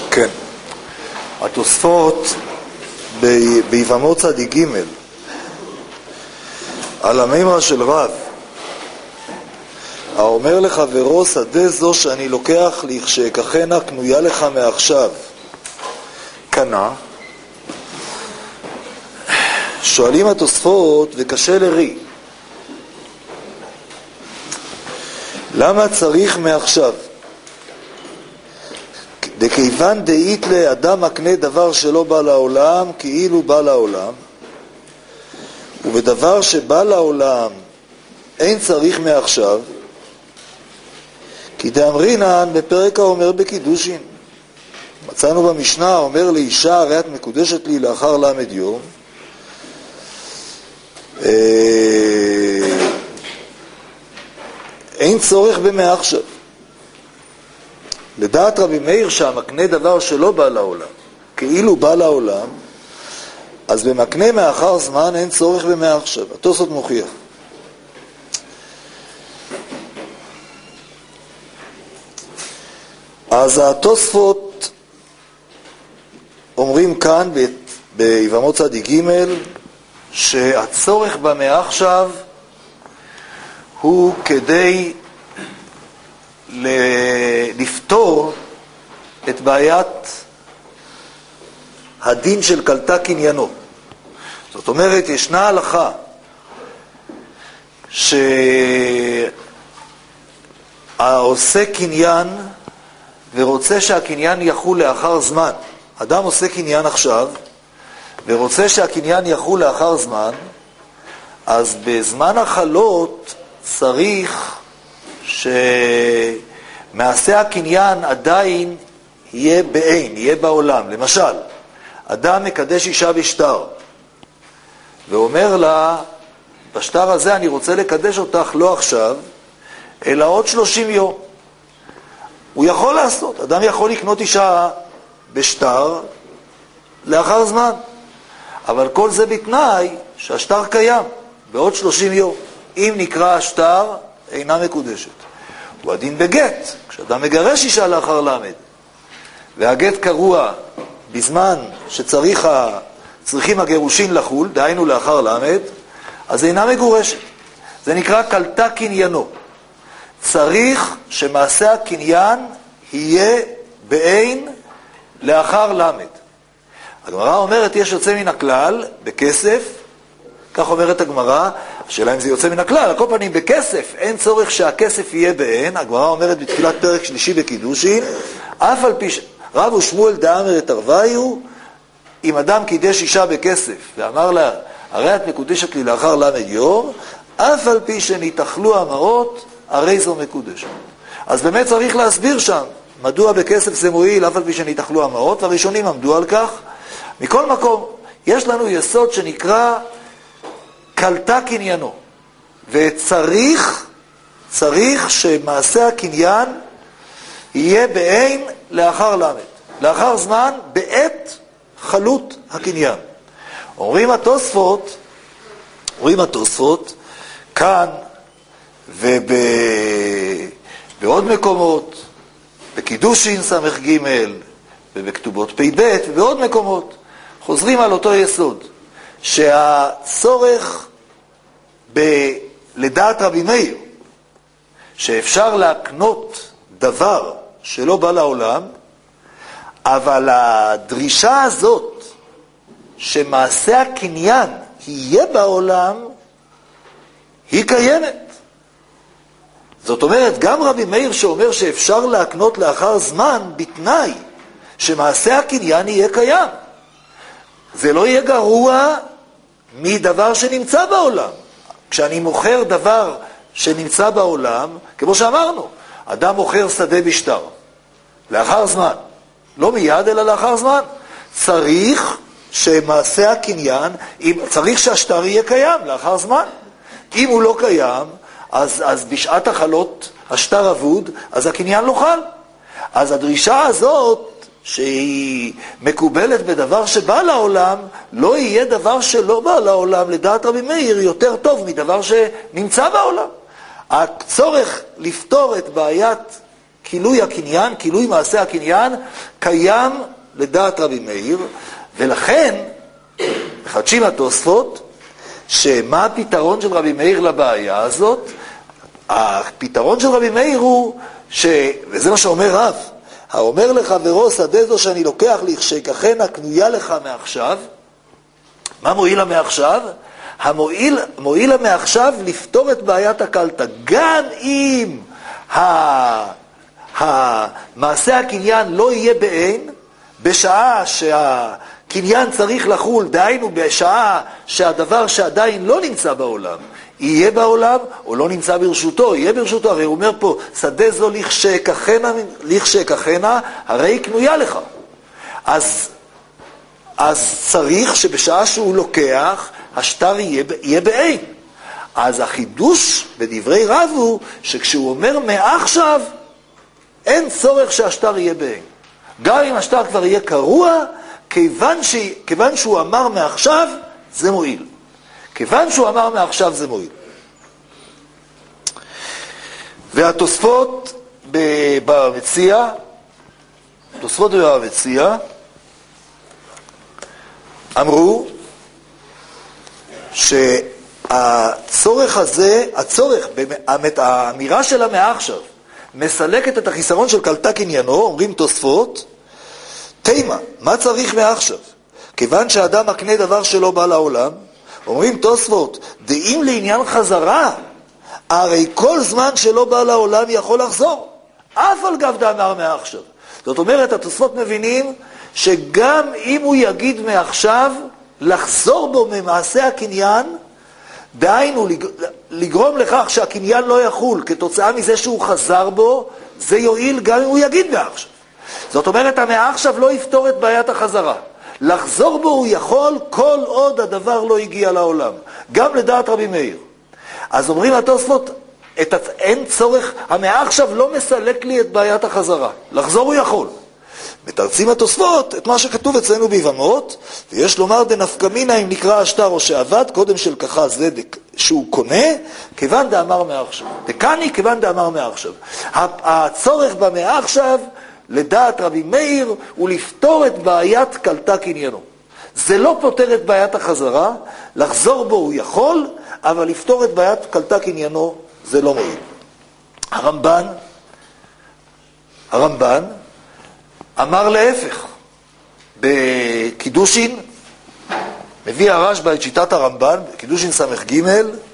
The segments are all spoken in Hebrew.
כן. התוספות ביבמות צדיק ג' על המימרה של רב, האומר לחברו, שדה זו שאני לוקח לכשאקחנה קנויה לך מעכשיו, קנה. שואלים התוספות, וקשה לרי, למה צריך מעכשיו? דכיוון דאית לאדם מקנה דבר שלא בא לעולם כאילו בא לעולם, ובדבר שבא לעולם אין צריך מעכשיו, כי דאמרינן בפרק האומר בקידושין. מצאנו במשנה, אומר לאישה, הרי את מקודשת לי לאחר למד יום, אין צורך במעכשיו. לדעת רבי מאיר שהמקנה דבר שלא בא לעולם כאילו בא לעולם, אז במקנה מאחר זמן אין צורך במעכשיו. התוספות מוכיח. אז התוספות אומרים כאן ביבמות צדיק ג' שהצורך במעכשיו הוא כדי לפתור את בעיית הדין של קלטה קניינו. זאת אומרת, ישנה הלכה שהעושה קניין ורוצה שהקניין יחול לאחר זמן. אדם עושה קניין עכשיו ורוצה שהקניין יחול לאחר זמן, אז בזמן החלות צריך שמעשה הקניין עדיין יהיה בעין, יהיה בעולם. למשל, אדם מקדש אישה בשטר ואומר לה, בשטר הזה אני רוצה לקדש אותך לא עכשיו אלא עוד 30 יום. הוא יכול לעשות, אדם יכול לקנות אישה בשטר לאחר זמן, אבל כל זה בתנאי שהשטר קיים בעוד 30 יום. אם נקרא השטר אינה מקודשת. הוא הדין בגט, כשאדם מגרש אישה לאחר למד והגט קרוע בזמן שצריכים הגירושין לחול, דהיינו לאחר למד, אז אינה מגורשת. זה נקרא קלטה קניינו. צריך שמעשה הקניין יהיה בעין לאחר למד. הגמרא אומרת, יש יוצא מן הכלל בכסף, כך אומרת הגמרא, השאלה אם זה יוצא מן הכלל, על כל פנים בכסף, אין צורך שהכסף יהיה בעין. הגמרא אומרת בתחילת פרק שלישי בקידושין, אף על פי רב ושמואל דאמר את הרוויו, אם אדם קידש אישה בכסף ואמר לה, הרי את מקודשת לי לאחר למד יום, אף על פי שנתאכלו המרות, הרי זו מקודשת. אז באמת צריך להסביר שם, מדוע בכסף זה מועיל, אף על פי שנתאכלו המרות, והראשונים עמדו על כך. מכל מקום, יש לנו יסוד שנקרא קלטה קניינו, וצריך שמעשה הקניין יהיה בעין לאחר למד, לאחר זמן בעת חלות הקניין. אומרים התוספות כאן ובעוד מקומות, בקידושין סמך ג' ובכתובות פ"ב ובעוד מקומות, חוזרים על אותו יסוד, שהצורך לדעת רבי מאיר שאפשר להקנות דבר שלא בא לעולם, אבל הדרישה הזאת שמעשה הקניין יהיה בעולם היא קיימת. זאת אומרת, גם רבי מאיר שאומר שאפשר להקנות לאחר זמן בתנאי שמעשה הקניין יהיה קיים, זה לא יהיה גרוע מדבר שנמצא בעולם. כשאני מוכר דבר שנמצא בעולם, כמו שאמרנו, אדם מוכר שדה בשטר לאחר זמן, לא מיד אלא לאחר זמן, צריך שמעשה הקניין, צריך שהשטר יהיה קיים לאחר זמן. אם הוא לא קיים, אז בשעת החלות השטר אבוד, אז הקניין לא חל. אז הדרישה הזאת שהיא מקובלת בדבר שבא לעולם, לא יהיה דבר שלא בא לעולם, לדעת רבי מאיר, יותר טוב מדבר שנמצא בעולם. הצורך לפתור את בעיית כילוי הקניין, כילוי מעשה הקניין, קיים לדעת רבי מאיר, ולכן מחדשים התוספות, שמה הפתרון של רבי מאיר לבעיה הזאת? הפתרון של רבי מאיר הוא, וזה מה שאומר רב, האומר לחברו שדה זו שאני לוקח לכשכחנה קנויה לך מעכשיו, מה מועיל לה מעכשיו? מועיל לה מעכשיו לפתור את בעיית הקלטה, גם אם מעשה הקניין לא יהיה בעין, בשעה שהקניין צריך לחול, דהיינו בשעה שהדבר שעדיין לא נמצא בעולם, יהיה בעולם או לא נמצא ברשותו, יהיה ברשותו, הרי הוא אומר פה, שדה זו לכשכחנה, הרי קנויה לך. אז צריך שבשעה שהוא לוקח, השטר יהיה בעין. אז החידוש בדברי רב הוא, שכשהוא אומר מעכשיו, אין צורך שהשטר יהיה בעין. גם אם השטר כבר יהיה קרוע, כיוון שהוא אמר מעכשיו, זה מועיל. כיוון שהוא אמר מעכשיו, זה מועיל. והתוספות במציע, אמרו שהצורך הזה, האמירה שלה מעכשיו, מסלקת את החיסרון של קלטה קניינו, אומרים תוספות, תימה, מה צריך מעכשיו? כיוון שהאדם מקנה דבר שלא בא לעולם, אומרים תוספות, דעים לעניין חזרה, הרי כל זמן שלא בא לעולם יכול לחזור, אף על גב דאמר מעכשיו. זאת אומרת, התוספות מבינים שגם אם הוא יגיד מעכשיו, לחזור בו ממעשה הקניין, דהיינו לגרום לכך שהקניין לא יחול, כתוצאה מזה שהוא חזר בו, זה יועיל גם אם הוא יגיד מעכשיו. זאת אומרת, המעכשיו לא יפתור את בעיית החזרה. לחזור בו הוא יכול כל עוד הדבר לא הגיע לעולם. גם לדעת רבי מאיר. אז אומרים התוספות, אין צורך, המעכשיו לא מסלק לי את בעיית החזרה. לחזור הוא יכול. מתרצים התוספות את מה שכתוב אצלנו ביבמות, ויש לומר דנפקא מינה אם נקרא השטר או שעבד, קודם של ככה זה שהוא קונה, כיוון דאמר מעכשיו. דקני כיוון דאמר מעכשיו. הצורך במעכשיו, לדעת רבי מאיר, הוא לפתור את בעיית קלטה קניינו. זה לא פותר את בעיית החזרה, לחזור בו הוא יכול, אבל לפתור את בעיית קלטה קניינו זה לא מועיל. הרמב"ן אמר להפך, בקידושין, מביא הרשב"א את שיטת הרמב"ן, בקידושין סמך ג',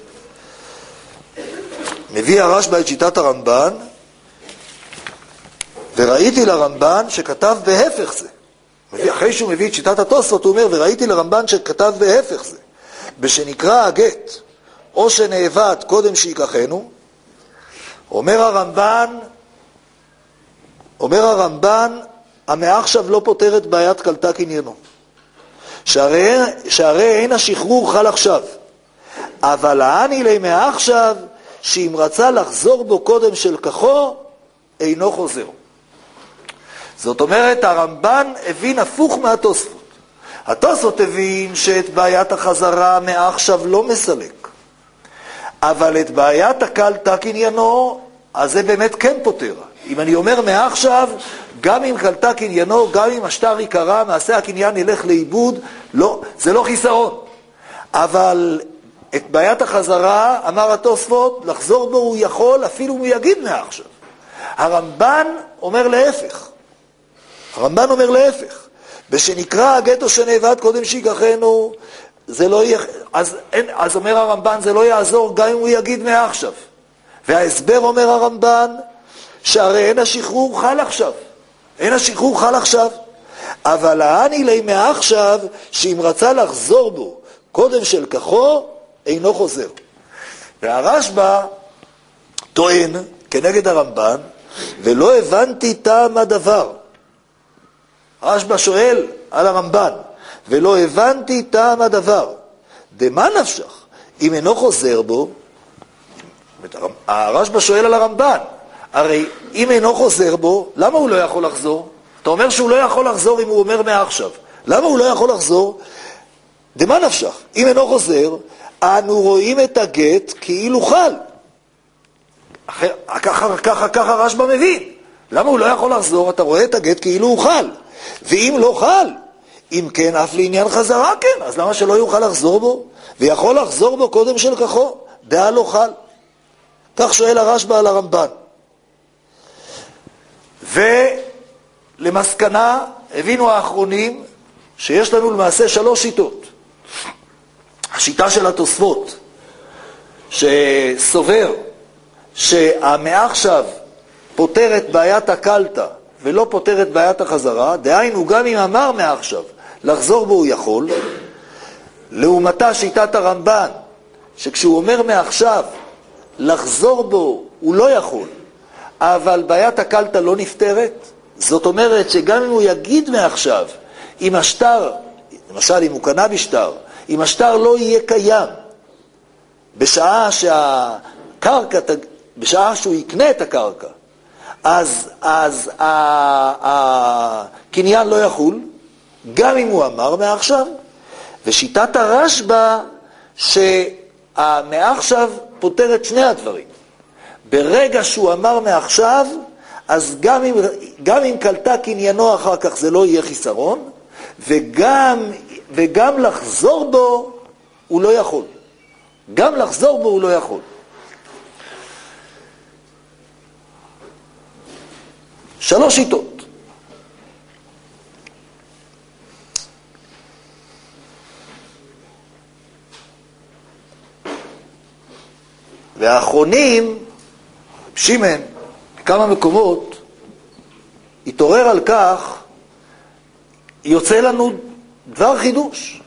מביא הרשב"א את שיטת הרמב"ן, וראיתי לרמב"ן שכתב בהפך זה. אחרי שהוא מביא את שיטת התוספות, הוא אומר, וראיתי לרמב"ן שכתב בהפך זה. בשנקרא הגט, או שנאבד קודם שיקחנו, אומר הרמב"ן, המעכשיו לא פותר את בעיית קלטה קניינו. שהרי אין השחרור חל עכשיו. אבל העני לי מעכשיו, שאם רצה לחזור בו קודם של כחו, אינו חוזר. זאת אומרת, הרמב"ן הבין הפוך מהתוספות. התוספות הבין שאת בעיית החזרה מעכשיו לא מסלק. אבל את בעיית הקלטה קניינו, אז זה באמת כן פותר. אם אני אומר מעכשיו, גם אם קלטה קניינו, גם אם השטר יקרה, מעשה הקניין ילך לאיבוד, לא, זה לא חיסרון. אבל את בעיית החזרה, אמר התוספות, לחזור בו הוא יכול, אפילו הוא יגיד מעכשיו. הרמב"ן אומר להפך. בשנקרא הגט או שנאבד קודם שיקחנו, זה לא יהיה, אז אומר הרמב"ן, זה לא יעזור גם אם הוא יגיד מעכשיו. וההסבר אומר הרמב"ן, שהרי אין השחרור חל עכשיו. אבל העני לי מעכשיו, שאם רצה לחזור בו קודם של כחו, אינו חוזר. והרשב"א טוען כנגד הרמב"ן, ולא הבנתי טעם הדבר. הרשב"א שואל על הרמב"ן, ולא הבנתי טעם הדבר. דמה נפשך, אם אינו חוזר בו, הרשב"א שואל על הרמב"ן, הרי אם אינו חוזר בו, למה הוא לא יכול לחזור? אתה אומר שהוא לא יכול לחזור אם הוא אומר מעכשיו. למה הוא לא יכול לחזור? דמה נפשך, אם אינו חוזר, אנו רואים את הגט כאילו חל. ככה הרשב"א מבין. למה הוא לא יכול לחזור? אתה רואה את הגט כאילו הוא חל. ואם לא חל, אם כן, אף לעניין חזרה כן, אז למה שלא יוכל לחזור בו? ויכול לחזור בו קודם של כחו, דעה לא חל. כך שואל הרשב"א על הרמב"ן. ולמסקנה, הבינו האחרונים, שיש לנו למעשה 3 שיטות. השיטה של התוספות, שסובר שהמעכשיו פותר את בעיית הקלטה ולא פותר את בעיית החזרה, דהיינו גם אם אמר מעכשיו לחזור בו הוא יכול, לעומתה שיטת הרמב"ן, שכשהוא אומר מעכשיו לחזור בו הוא לא יכול, אבל בעיית הקלטה לא נפתרת. זאת אומרת שגם אם הוא יגיד מעכשיו, אם השטר, למשל אם הוא קנה בשטר, אם השטר לא יהיה קיים, בשעה שהוא יקנה את הקרקע, אז הקניין לא יחול, גם אם הוא אמר מעכשיו. ושיטת הרשב"א שהמעכשיו פותר את שני הדברים. ברגע שהוא אמר מעכשיו, אז גם אם קלטה קניינו אחר כך זה לא יהיה חיסרון, וגם לחזור בו הוא לא יכול. גם לחזור בו הוא לא יכול. שלוש שיטות. והאחרונים, שמן, בכמה מקומות, התעורר על כך, יוצא לנו דבר חידוש,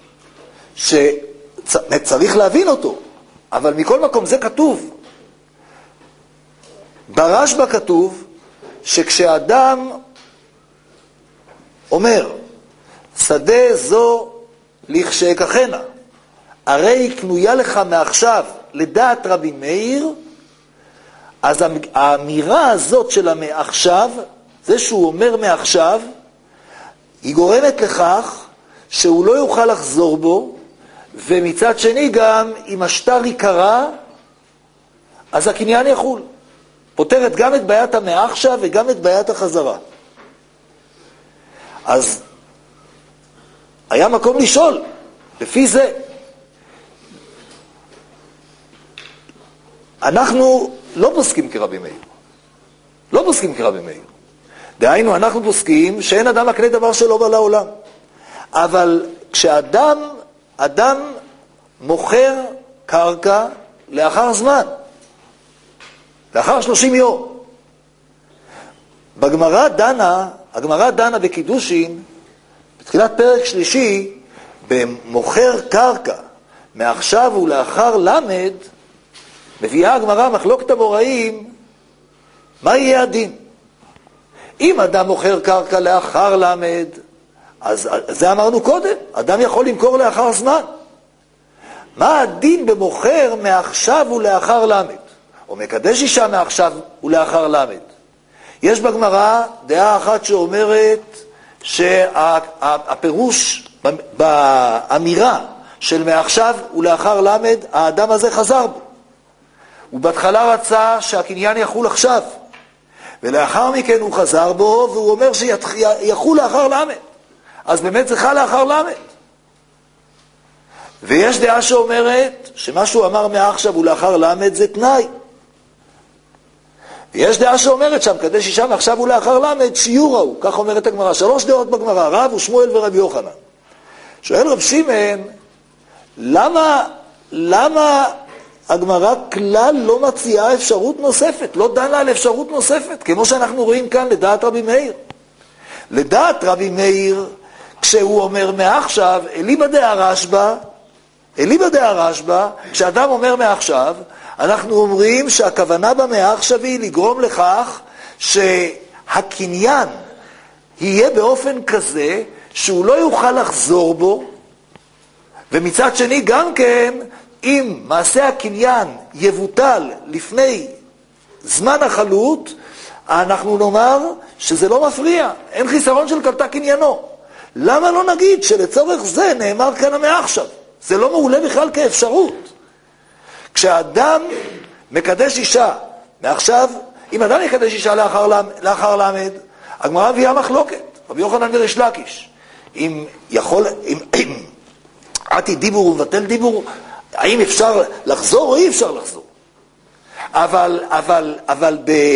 שצריך להבין אותו, אבל מכל מקום זה כתוב. ברשב"א כתוב, שכשאדם אומר, שדה זו לכשאקחנה, הרי היא קנויה לך מעכשיו לדעת רבי מאיר, אז האמירה הזאת של המעכשיו, זה שהוא אומר מעכשיו, היא גורמת לכך שהוא לא יוכל לחזור בו, ומצד שני גם אם השטר יקרה, אז הקניין יחול. פותרת גם את בעיית המעכשיו וגם את בעיית החזרה. אז היה מקום לשאול, לפי זה. אנחנו לא פוסקים כרבי מאיר. לא פוסקים כרבי מאיר. דהיינו, אנחנו פוסקים שאין אדם מקנה דבר שלא בא לעולם. אבל כשאדם מוכר קרקע לאחר זמן, לאחר 30 יום, הגמרא דנה בקידושין, בתחילת פרק שלישי, במוכר קרקע, מעכשיו ולאחר למד, מביאה הגמרא מחלוקת המוראים, מה יהיה הדין? אם אדם מוכר קרקע לאחר למד, אז זה אמרנו קודם, אדם יכול למכור לאחר זמן. מה הדין במוכר מעכשיו ולאחר למד? או מקדש אישה מעכשיו ולאחר למד? יש בגמרא דעה אחת שאומרת שהפירוש באמירה של מעכשיו ולאחר למד, האדם הזה חזר בו. הוא בהתחלה רצה שהקניין יחול עכשיו, ולאחר מכן הוא חזר בו, והוא אומר שיחול לאחר למד. אז באמת זה חל לאחר למד. ויש דעה שאומרת שמה שהוא אמר מעכשיו ולאחר למד זה תנאי. ויש דעה שאומרת שהמקדש אישה מעכשיו ולאחר למד שיעור הוא, כך אומרת הגמרא. 3 דעות בגמרא, רב ושמואל ורב יוחנן. שואל רב שמעון, למה הגמרא כלל לא מציעה אפשרות נוספת, לא דנה על אפשרות נוספת, כמו שאנחנו רואים כאן לדעת רבי מאיר. לדעת רבי מאיר, כשהוא אומר מעכשיו, אליבא דהרשב"א, כשאדם אומר מעכשיו, אנחנו אומרים שהכוונה במעכשיו היא לגרום לכך שהקניין יהיה באופן כזה שהוא לא יוכל לחזור בו, ומצד שני גם כן, אם מעשה הקניין יבוטל לפני זמן החלות, אנחנו נאמר שזה לא מפריע, אין חיסרון של קלטה קניינו. למה לא נגיד שלצורך זה נאמר כאן המעכשיו? זה לא מעולה בכלל כאפשרות. כשאדם מקדש אישה, מעכשיו אם אדם יקדש אישה לאחר למד, הגמרא מביאה מחלוקת, רבי יוחנן וריש לקיש. אם עתי דיבור ובטל דיבור, האם אפשר לחזור או אי אפשר לחזור? אבל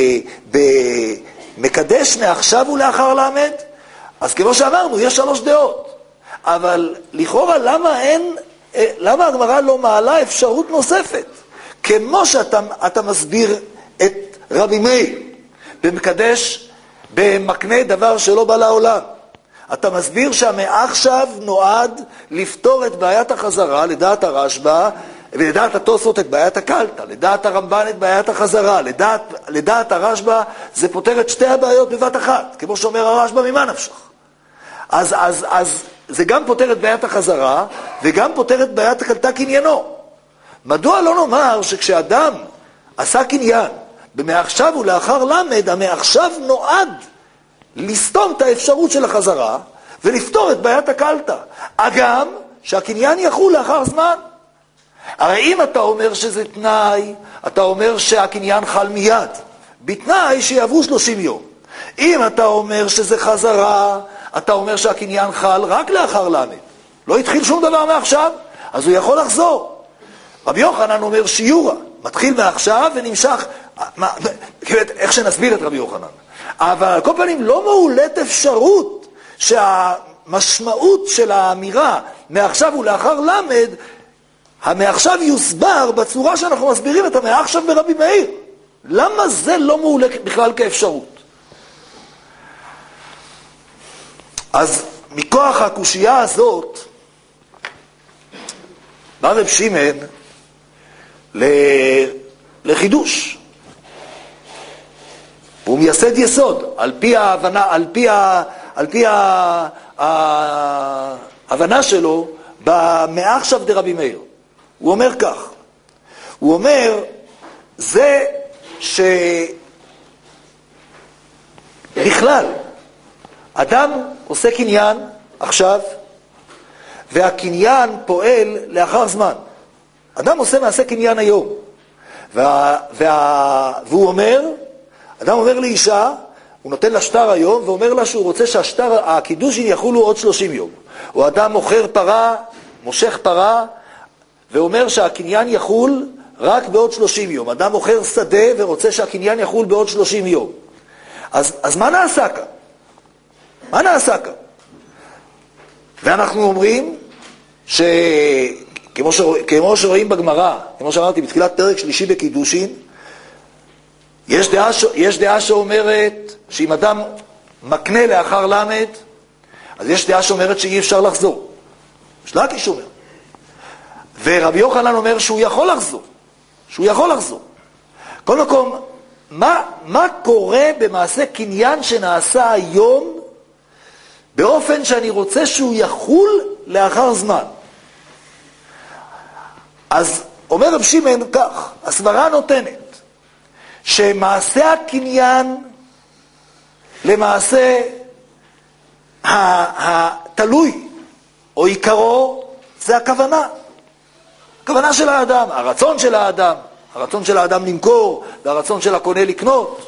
במקדש מעכשיו ולאחר למד, אז כמו שאמרנו, יש 3 דעות. אבל לכאורה למה הגמרא לא מעלה אפשרות נוספת? כמו שאתה מסביר את רבי מאיר, במקדש, במקנה דבר שלא בא לעולם. אתה מסביר שהמעכשיו נועד לפתור את בעיית החזרה, לדעת הרשב"א, ולדעת התוספות את בעיית הקלטה, לדעת הרמב"ן את בעיית החזרה, לדעת הרשב"א זה פותר את 2 הבעיות בבת אחת, כמו שאומר הרשב"א ממה נפשך. אז זה גם פותר את בעיית החזרה, וגם פותר את בעיית הקלטה קניינו. מדוע לא נאמר שכשאדם עשה קניין, במעכשיו ולאחר למד, המעכשיו נועד לסתום את האפשרות של החזרה, ולפתור את בעיית הקלטה. אגם, שהקניין יחול לאחר זמן. הרי אם אתה אומר שזה תנאי, אתה אומר שהקניין חל מיד, בתנאי שיעברו 30 יום. אם אתה אומר שזה חזרה, אתה אומר שהקניין חל רק לאחר למד. לא התחיל שום דבר מעכשיו, אז הוא יכול לחזור. רבי יוחנן אומר שיורה, מתחיל מעכשיו ונמשך, איך שנסביר את רבי יוחנן. אבל על כל פנים לא מעולת אפשרות שהמשמעות של האמירה מעכשיו ולאחר למד, המעכשיו יוסבר בצורה שאנחנו מסבירים את המעכשיו ברבי מאיר. למה זה לא מעולה בכלל כאפשרות? אז מכוח הקושייה הזאת, בא רב שמעון לחידוש. והוא מייסד יסוד, על פי ההבנה, על פי ההבנה שלו, במעכשיו דרבי מאיר. הוא אומר כך, הוא אומר, זה שבכלל, אדם עושה קניין עכשיו, והקניין פועל לאחר זמן. אדם עושה מעשה קניין היום, והוא אומר, אדם אומר לאישה, הוא נותן לה שטר היום, ואומר לה שהוא רוצה שהקידושין יחולו עוד 30 יום. או אדם מוכר פרה, מושך פרה, ואומר שהקניין יחול רק בעוד 30 יום. אדם מוכר שדה ורוצה שהקניין יחול בעוד 30 יום. אז מה נעשה כאן? מה נעשה כאן? ואנחנו אומרים כמו שרואים בגמרא, כמו שאמרתי בתחילת פרק שלישי בקידושין, יש דעה שאומרת שאם אדם מקנה לאחר למד, אז יש דעה שאומרת שאי אפשר לחזור. יש לקיש אומר. ורבי יוחנן אומר שהוא יכול לחזור. שהוא יכול לחזור. כל מקום, מה קורה במעשה קניין שנעשה היום באופן שאני רוצה שהוא יחול לאחר זמן? אז אומר רב שמעון כך, הסברה נותנת שמעשה הקניין למעשה התלוי או עיקרו זה הכוונה. הכוונה של האדם, הרצון של האדם, הרצון של האדם למכור והרצון של הקונה לקנות.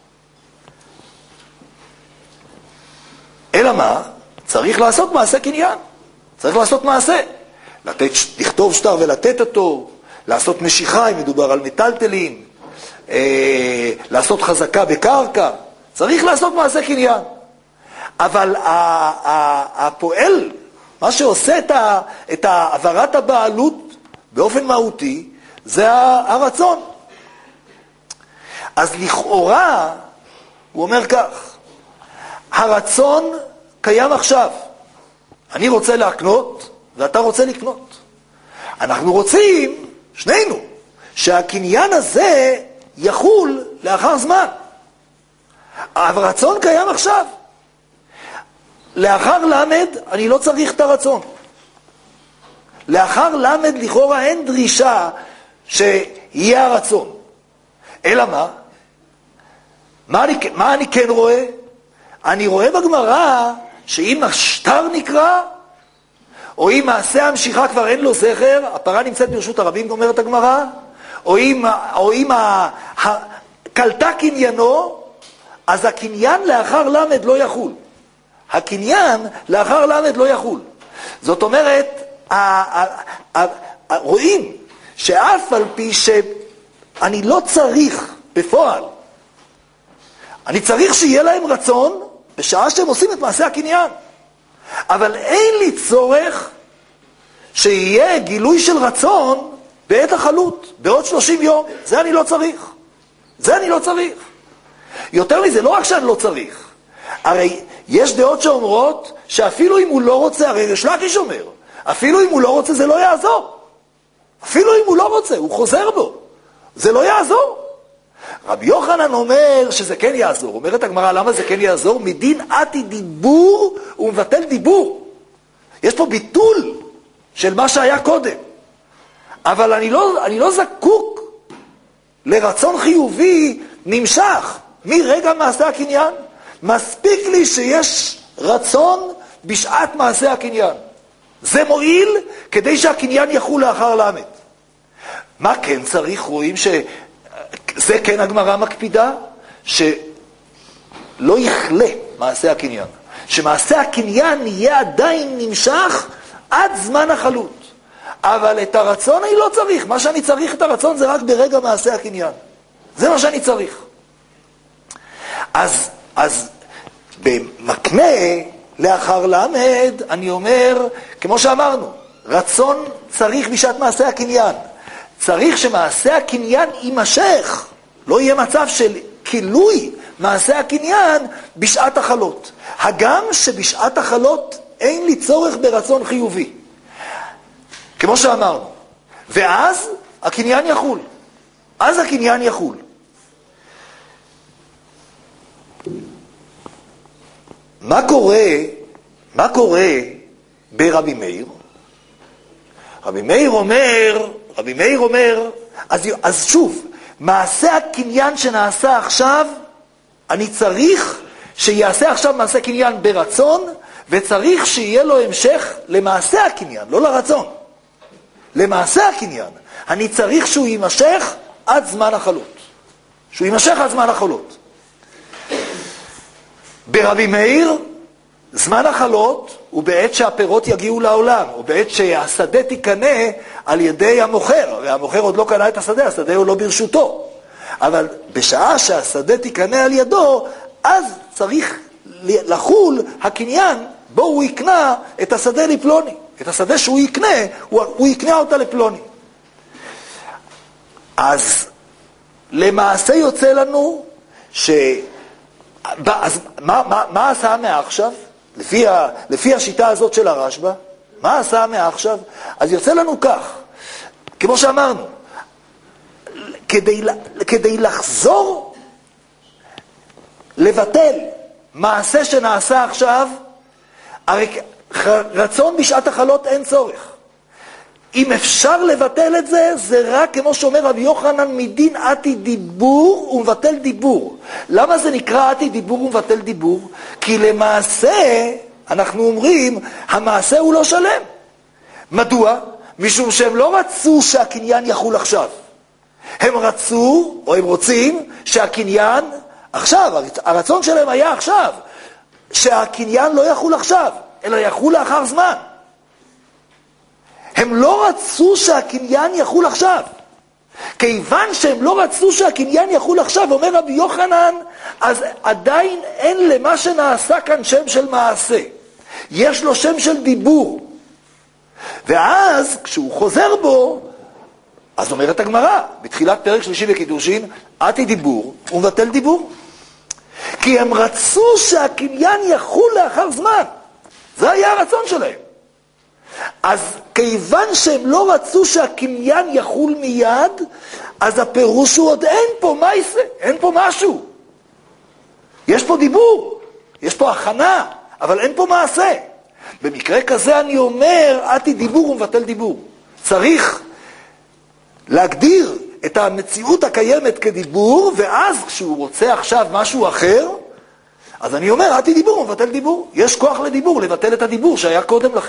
אלא מה? צריך לעשות מעשה קניין. צריך לעשות מעשה. לכתוב שטר ולתת אותו, לעשות משיכה אם מדובר על מטלטלים, לעשות חזקה בקרקע. צריך לעשות מעשה קניין. אבל הפועל, מה שעושה את העברת הבעלות באופן מהותי, זה הרצון. אז לכאורה, הוא אומר כך, הרצון קיים עכשיו. אני רוצה להקנות, ואתה רוצה לקנות. אנחנו רוצים, שנינו, שהקניין הזה יחול לאחר זמן. הרצון קיים עכשיו. לאחר למד, אני לא צריך את הרצון. לאחר למד, לכאורה אין דרישה שיהיה הרצון. אלא מה אני כן רואה? אני רואה בגמרא שאם השטר נקרא, או אם מעשה המשיכה כבר אין לו זכר, הפרה נמצאת ברשות הרבים, אומרת הגמרא, או אם קלטה קניינו, אז הקניין לאחר למד לא יחול. הקניין לאחר למד לא יחול. זאת אומרת, רואים שאף על פי שאני לא צריך בפועל, אני צריך שיהיה להם רצון בשעה שהם עושים את מעשה הקניין. אבל אין לי צורך שיהיה גילוי של רצון בעת החלות, בעוד 30 יום. זה אני לא צריך. זה אני לא צריך. יותר מזה, לא רק שאני לא צריך. הרי יש דעות שאומרות שאפילו אם הוא לא רוצה, הרי ריש לקיש אומר, אפילו אם הוא לא רוצה זה לא יעזור. אפילו אם הוא לא רוצה, הוא חוזר בו. זה לא יעזור. רבי יוחנן אומר שזה כן יעזור. אומרת הגמרא, למה זה כן יעזור? מדין עתי דיבור ומבטל דיבור. יש פה ביטול של מה שהיה קודם. אבל אני לא זקוק לרצון חיובי נמשך מרגע מעשה הקניין. מספיק לי שיש רצון בשעת מעשה הקניין. זה מועיל כדי שהקניין יחול לאחר למד. מה כן צריך? רואים שזה כן הגמרא מקפידה, שלא יכלה מעשה הקניין. שמעשה הקניין יהיה עדיין נמשך עד זמן החלות. אבל את הרצון אני לא צריך. מה שאני צריך את הרצון זה רק ברגע מעשה הקניין. זה מה שאני צריך. אז במקנה לאחר למד, אני אומר, כמו שאמרנו, רצון צריך בשעת מעשה הקניין. צריך שמעשה הקניין יימשך. לא יהיה מצב של כילוי מעשה הקניין בשעת החלות. הגם שבשעת החלות אין לי צורך ברצון חיובי. כמו שאמרנו. ואז הקניין יחול. אז הקניין יחול. מה קורה ברבי מאיר? רבי מאיר אומר, אז שוב, מעשה הקניין שנעשה עכשיו, אני צריך שיעשה עכשיו מעשה קניין ברצון, וצריך שיהיה לו המשך למעשה הקניין, לא לרצון. למעשה הקניין. אני צריך שהוא יימשך עד זמן החלות. שהוא יימשך עד זמן החלות. ברבי מאיר, זמן החלות הוא בעת שהפירות יגיעו לעולם, או בעת שהשדה תיקנה על ידי המוכר. והמוכר עוד לא קנה את השדה, השדה הוא לא ברשותו. אבל בשעה שהשדה תיקנה על ידו, אז צריך לחול הקניין, בו הוא יקנה את השדה לפלוני. את השדה שהוא יקנה, הוא יקנה אותה לפלוני. אז למעשה יוצא לנו אז מה עשה מעכשיו? לפי השיטה הזאת של הרשב"א, מה עשה מעכשיו? אז יוצא לנו כך, כמו שאמרנו, כדי לחזור, לבטל מעשה שנעשה עכשיו, הרי רצון בשעת החלות אין צורך. אם אפשר לבטל את זה, זה רק כמו שאומר רבי יוחנן, מדין עתי דיבור ומבטל דיבור. למה זה נקרא עתי דיבור ומבטל דיבור? כי למעשה, אנחנו אומרים, המעשה הוא לא שלם. מדוע? משום שהם לא רצו שהקניין יחול עכשיו. הם רצו, או הם רוצים, שהקניין עכשיו, הרצון שלהם היה עכשיו, שהקניין לא יחול עכשיו, אלא יחול לאחר זמן. הם לא רצו שהקניין יחול עכשיו. כיוון שהם לא רצו שהקניין יחול עכשיו, אומר רבי יוחנן, אז עדיין אין למה שנעשה כאן שם של מעשה. יש לו שם של דיבור. ואז, כשהוא חוזר בו, אז אומרת הגמרא, בתחילת פרק שלישי בקידושין, עתי דיבור ומבטל דיבור. כי הם רצו שהקניין יחול לאחר זמן. זה היה הרצון שלהם. אז כיוון שהם לא רצו שהקניין יחול מיד, אז הפירוש הוא עוד אין פה מייסה, אין פה משהו. יש פה דיבור, יש פה הכנה, אבל אין פה מעשה. במקרה כזה אני אומר, עתי דיבור ומבטל דיבור. צריך להגדיר את המציאות הקיימת כדיבור, ואז כשהוא רוצה עכשיו משהו אחר, אז אני אומר, עתי דיבור ומבטל דיבור. יש כוח לדיבור, לבטל את הדיבור שהיה קודם לכן.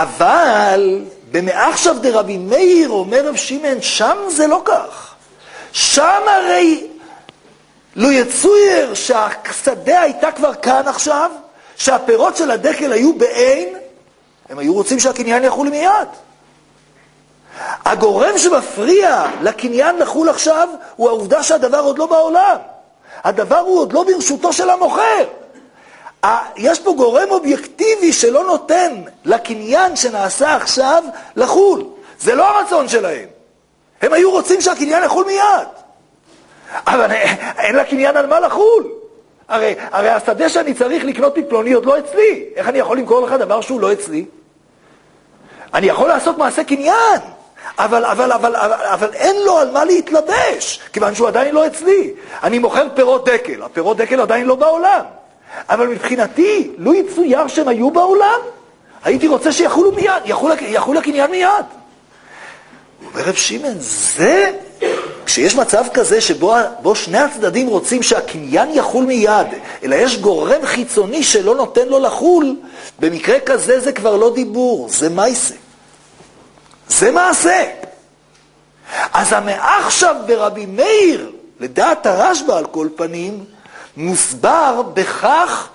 אבל במעכשיו דרבי מאיר אומר רב שמעון, שם זה לא כך. שם הרי לא יצויר שהשדה הייתה כבר כאן עכשיו, שהפירות של הדקל היו בעין, הם היו רוצים שהקניין יחול מיד. הגורם שמפריע לקניין לחול עכשיו הוא העובדה שהדבר עוד לא בעולם. הדבר הוא עוד לא ברשותו של המוכר. יש פה גורם אובייקטיבי שלא נותן לקניין שנעשה עכשיו לחול. זה לא הרצון שלהם. הם היו רוצים שהקניין יחול מיד. אבל אין לקניין על מה לחול. הרי השדה שאני צריך לקנות מפלוני עוד לא אצלי. איך אני יכול למכור לך דבר שהוא לא אצלי? אני יכול לעשות מעשה קניין, אבל אין לו על מה להתלבש, כיוון שהוא עדיין לא אצלי. אני מוכר פירות דקל, הפירות דקל עדיין לא בעולם. אבל מבחינתי, לא יצויר שהם היו בעולם, הייתי רוצה שיחולו מיד, יחול הקניין מיד. אומר רב שמעון, זה, כשיש מצב כזה שבו שני הצדדים רוצים שהקניין יחול מיד, אלא יש גורם חיצוני שלא נותן לו לחול, במקרה כזה זה כבר לא דיבור, זה מייסה. זה מעשה. אז המעכשיו ברבי מאיר, לדעת הרשב"א על כל פנים, מוסבר בכך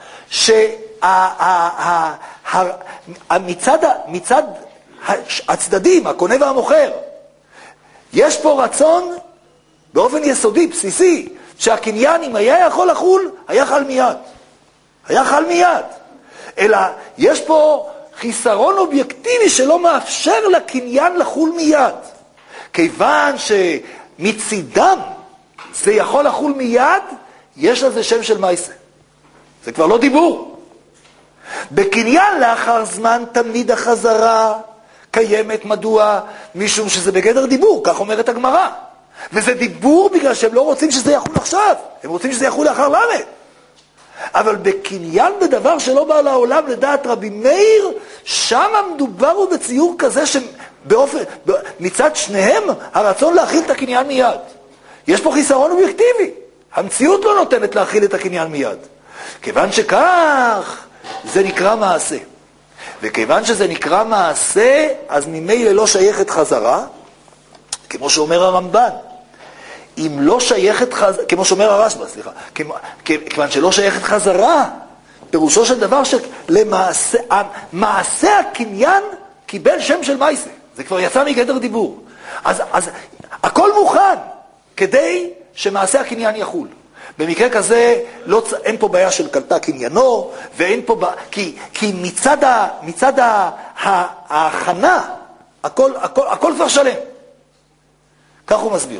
מצד הצדדים, הקונה והמוכר, יש פה רצון באופן יסודי, בסיסי, שהקניין אם היה יכול לחול, היה חל מיד. היה חל מיד. אלא יש פה חיסרון אובייקטיבי שלא מאפשר לקניין לחול מיד. כיוון שמצידם זה יכול לחול מיד, יש לזה שם של מייסה. זה כבר לא דיבור. בקניין לאחר זמן תמיד החזרה קיימת. מדוע? משום שזה בגדר דיבור, כך אומרת הגמרא. וזה דיבור בגלל שהם לא רוצים שזה יחול עכשיו, הם רוצים שזה יחול לאחר למד. אבל בקניין בדבר שלא בא לעולם לדעת רבי מאיר, שם מדובר הוא בציור כזה מצד שניהם הרצון להכיל את הקניין מיד. יש פה חיסרון אובייקטיבי, המציאות לא נותנת להכיל את הקניין מיד. כיוון שכך זה נקרא מעשה, וכיוון שזה נקרא מעשה, אז ממילא לא שייכת חזרה, כמו שאומר הרמב"ן. אם לא שייכת חזרה, כמו שאומר הרשב"א, סליחה, כיוון שלא שייכת חזרה, פירושו של דבר שלמעשה, מעשה הקניין קיבל שם של מייסה. זה כבר יצא מגדר דיבור. אז הכל מוכן כדי שמעשה הקניין יחול. במקרה כזה אין פה בעיה של קלטה קניינו, ואין פה כי מצד ההכנה, הכל כבר שלם. כך הוא מסביר.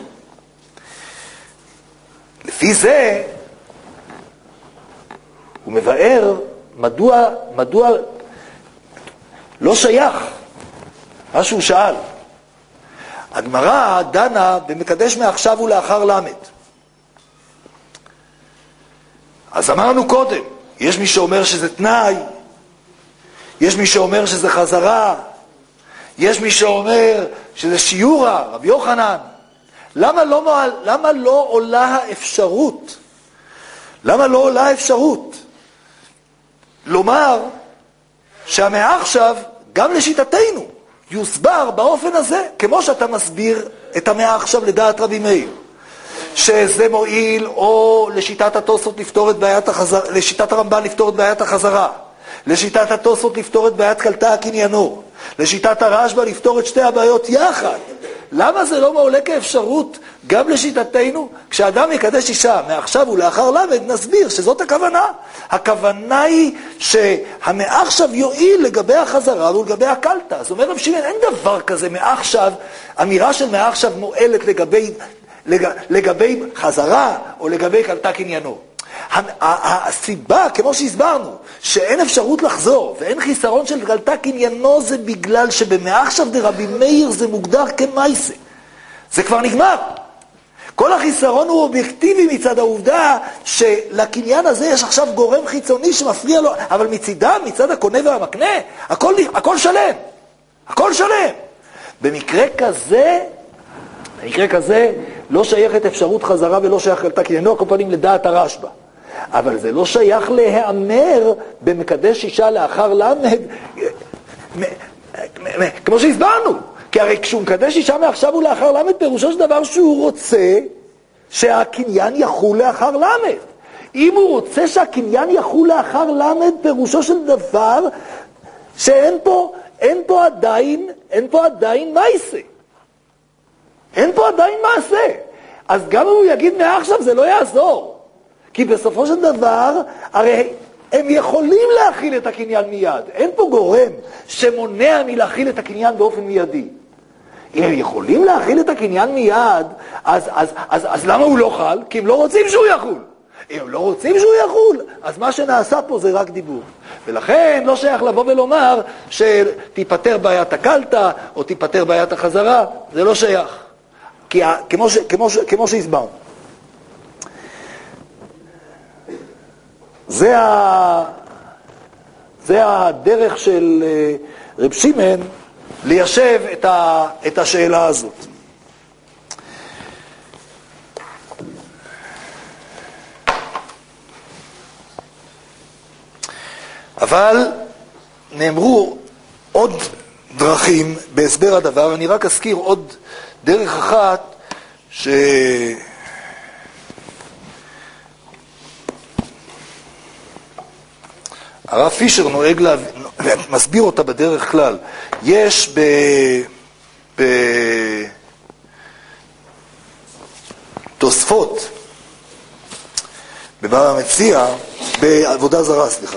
לפי זה, הוא מבאר מדוע לא שייך מה שהוא שאל. הגמרא דנה במקדש מעכשיו ולאחר למד. אז אמרנו קודם, יש מי שאומר שזה תנאי, יש מי שאומר שזה חזרה, יש מי שאומר שזה שיעורה, רבי יוחנן. למה לא עולה האפשרות? למה לא עולה האפשרות? לומר שהמעכשיו, גם לשיטתנו, יוסבר באופן הזה, כמו שאתה מסביר את המעכשיו לדעת רבי מאיר. שזה מועיל או לשיטת התוספות לפתור את בעיית החזרה, לשיטת הרמב"ן לפתור את בעיית החזרה, לשיטת התוספות לפתור את בעיית קלטה הקניינו, לשיטת הרשב"א לפתור את שתי הבעיות יחד. למה זה לא מעולה כאפשרות גם לשיטתנו? כשאדם יקדש אישה מעכשיו ולאחר למד, נסביר שזאת הכוונה. הכוונה היא שהמעכשיו יועיל לגבי החזרה ולגבי הקלטה. אז אומר רב שמעון, אין דבר כזה מעכשיו, אמירה של מעכשיו מועלת לגבי חזרה או לגבי קלטה קניינו. הסיבה, כמו שהסברנו, שאין אפשרות לחזור ואין חיסרון של קלטה קניינו, זה בגלל שבמעכשיו דרבי מאיר זה מוגדר כמייסה. זה כבר נגמר. כל החיסרון הוא אובייקטיבי מצד העובדה שלקניין הזה יש עכשיו גורם חיצוני שמפריע לו, אבל מצידם, מצד הקונה והמקנה, הכל שלם. הכל שלם. במקרה כזה לא שייכת אפשרות חזרה ולא שייך קלטה קניינו, כל פנים לדעת הרשב"א. אבל זה לא שייך להיאמר במקדש אישה לאחר למד, כמו שהסברנו. כי הרי כשהוא מקדש אישה מעכשיו ולאחר למד, פירושו של דבר שהוא רוצה שהקניין יחול לאחר למד. אם הוא רוצה שהקניין יחול לאחר למד, פירושו של דבר שאין פה עדיין מעשה. אין פה עדיין מעשה. אז גם אם הוא יגיד מעכשיו זה לא יעזור. כי בסופו של דבר, הרי הם יכולים להכיל את הקניין מיד. אין פה גורם שמונע מלהכיל את הקניין באופן מיידי. אם הם יכולים להכיל את הקניין מיד, אז למה הוא לא חל? כי הם לא רוצים שהוא יחול. אם הם לא רוצים שהוא יחול, אז מה שנעשה פה זה רק דיבור. ולכן לא שייך לבוא ולומר שתיפטר בעיית הקלטה או תיפטר בעיית החזרה. זה לא שייך. כי כמו שהסברנו. זה הדרך של רב שמעון ליישב את השאלה הזאת. אבל נאמרו עוד דרכים בהסבר הדבר, אני רק אזכיר עוד דרך אחת הרב פישר נוהג מסביר אותה בדרך כלל. יש בתוספות, בבבא מציעא, בעבודה זרה, סליחה.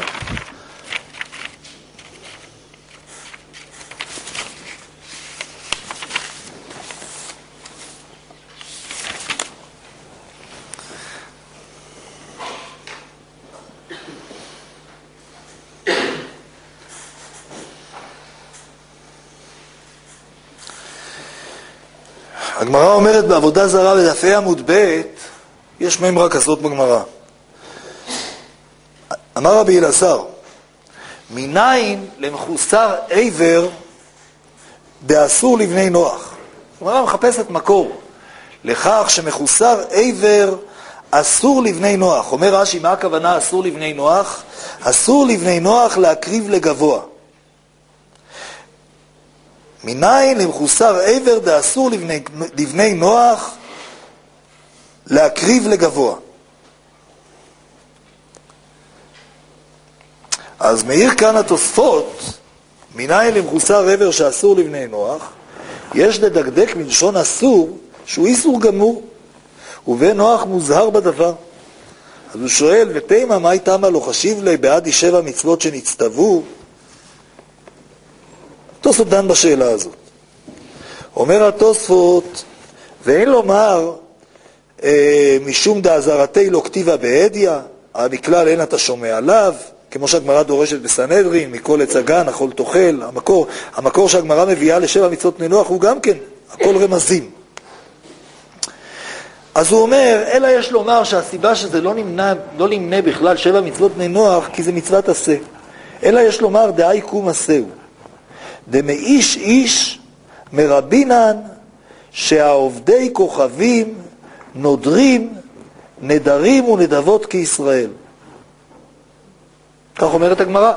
הגמרא אומרת בעבודה זרה בדף עמוד ב', יש מימרה כזאת בגמרא. אמר רבי אלעזר, מניין למחוסר עבר דאסור לבני נוח. הגמרא מחפשת מקור לכך שמחוסר עבר אסור לבני נוח. אומר רש"י, מה הכוונה אסור לבני נוח? אסור לבני נוח להקריב לגבוה. מניין למחוסר עבר דאסור לבני נוח להקריב לגבוה. אז מאיר כאן התוספות, מניין למחוסר עבר שאסור לבני נוח, יש לדקדק מלשון אסור שהוא איסור גמור, ובן נוח מוזהר בדבר. אז הוא שואל, ותימה מה תמה לא חשיב לי בעד 7 מצוות שנצטוו? התוספות דן בשאלה הזאת. אומר התוספות, ואין לומר משום דאזהרתי לא כתיבה בהדיא, מכלל אין אתה שומע עליו, כמו שהגמרא דורשת בסנהדרין, מכל עץ הגן, אכול תאכל. המקור שהגמרא מביאה ל7 מצוות בני נוח הוא גם כן, הכל רמזים. אז הוא אומר, אלא יש לומר שהסיבה שזה לא נמנה בכלל 7 מצוות בני נוח, כי זה מצוות עשה. אלא יש לומר דאי קום עשהו. דמאיש איש מרבינן שהעובדי כוכבים נודרים נדרים ונדבות כישראל. כך אומרת הגמרא.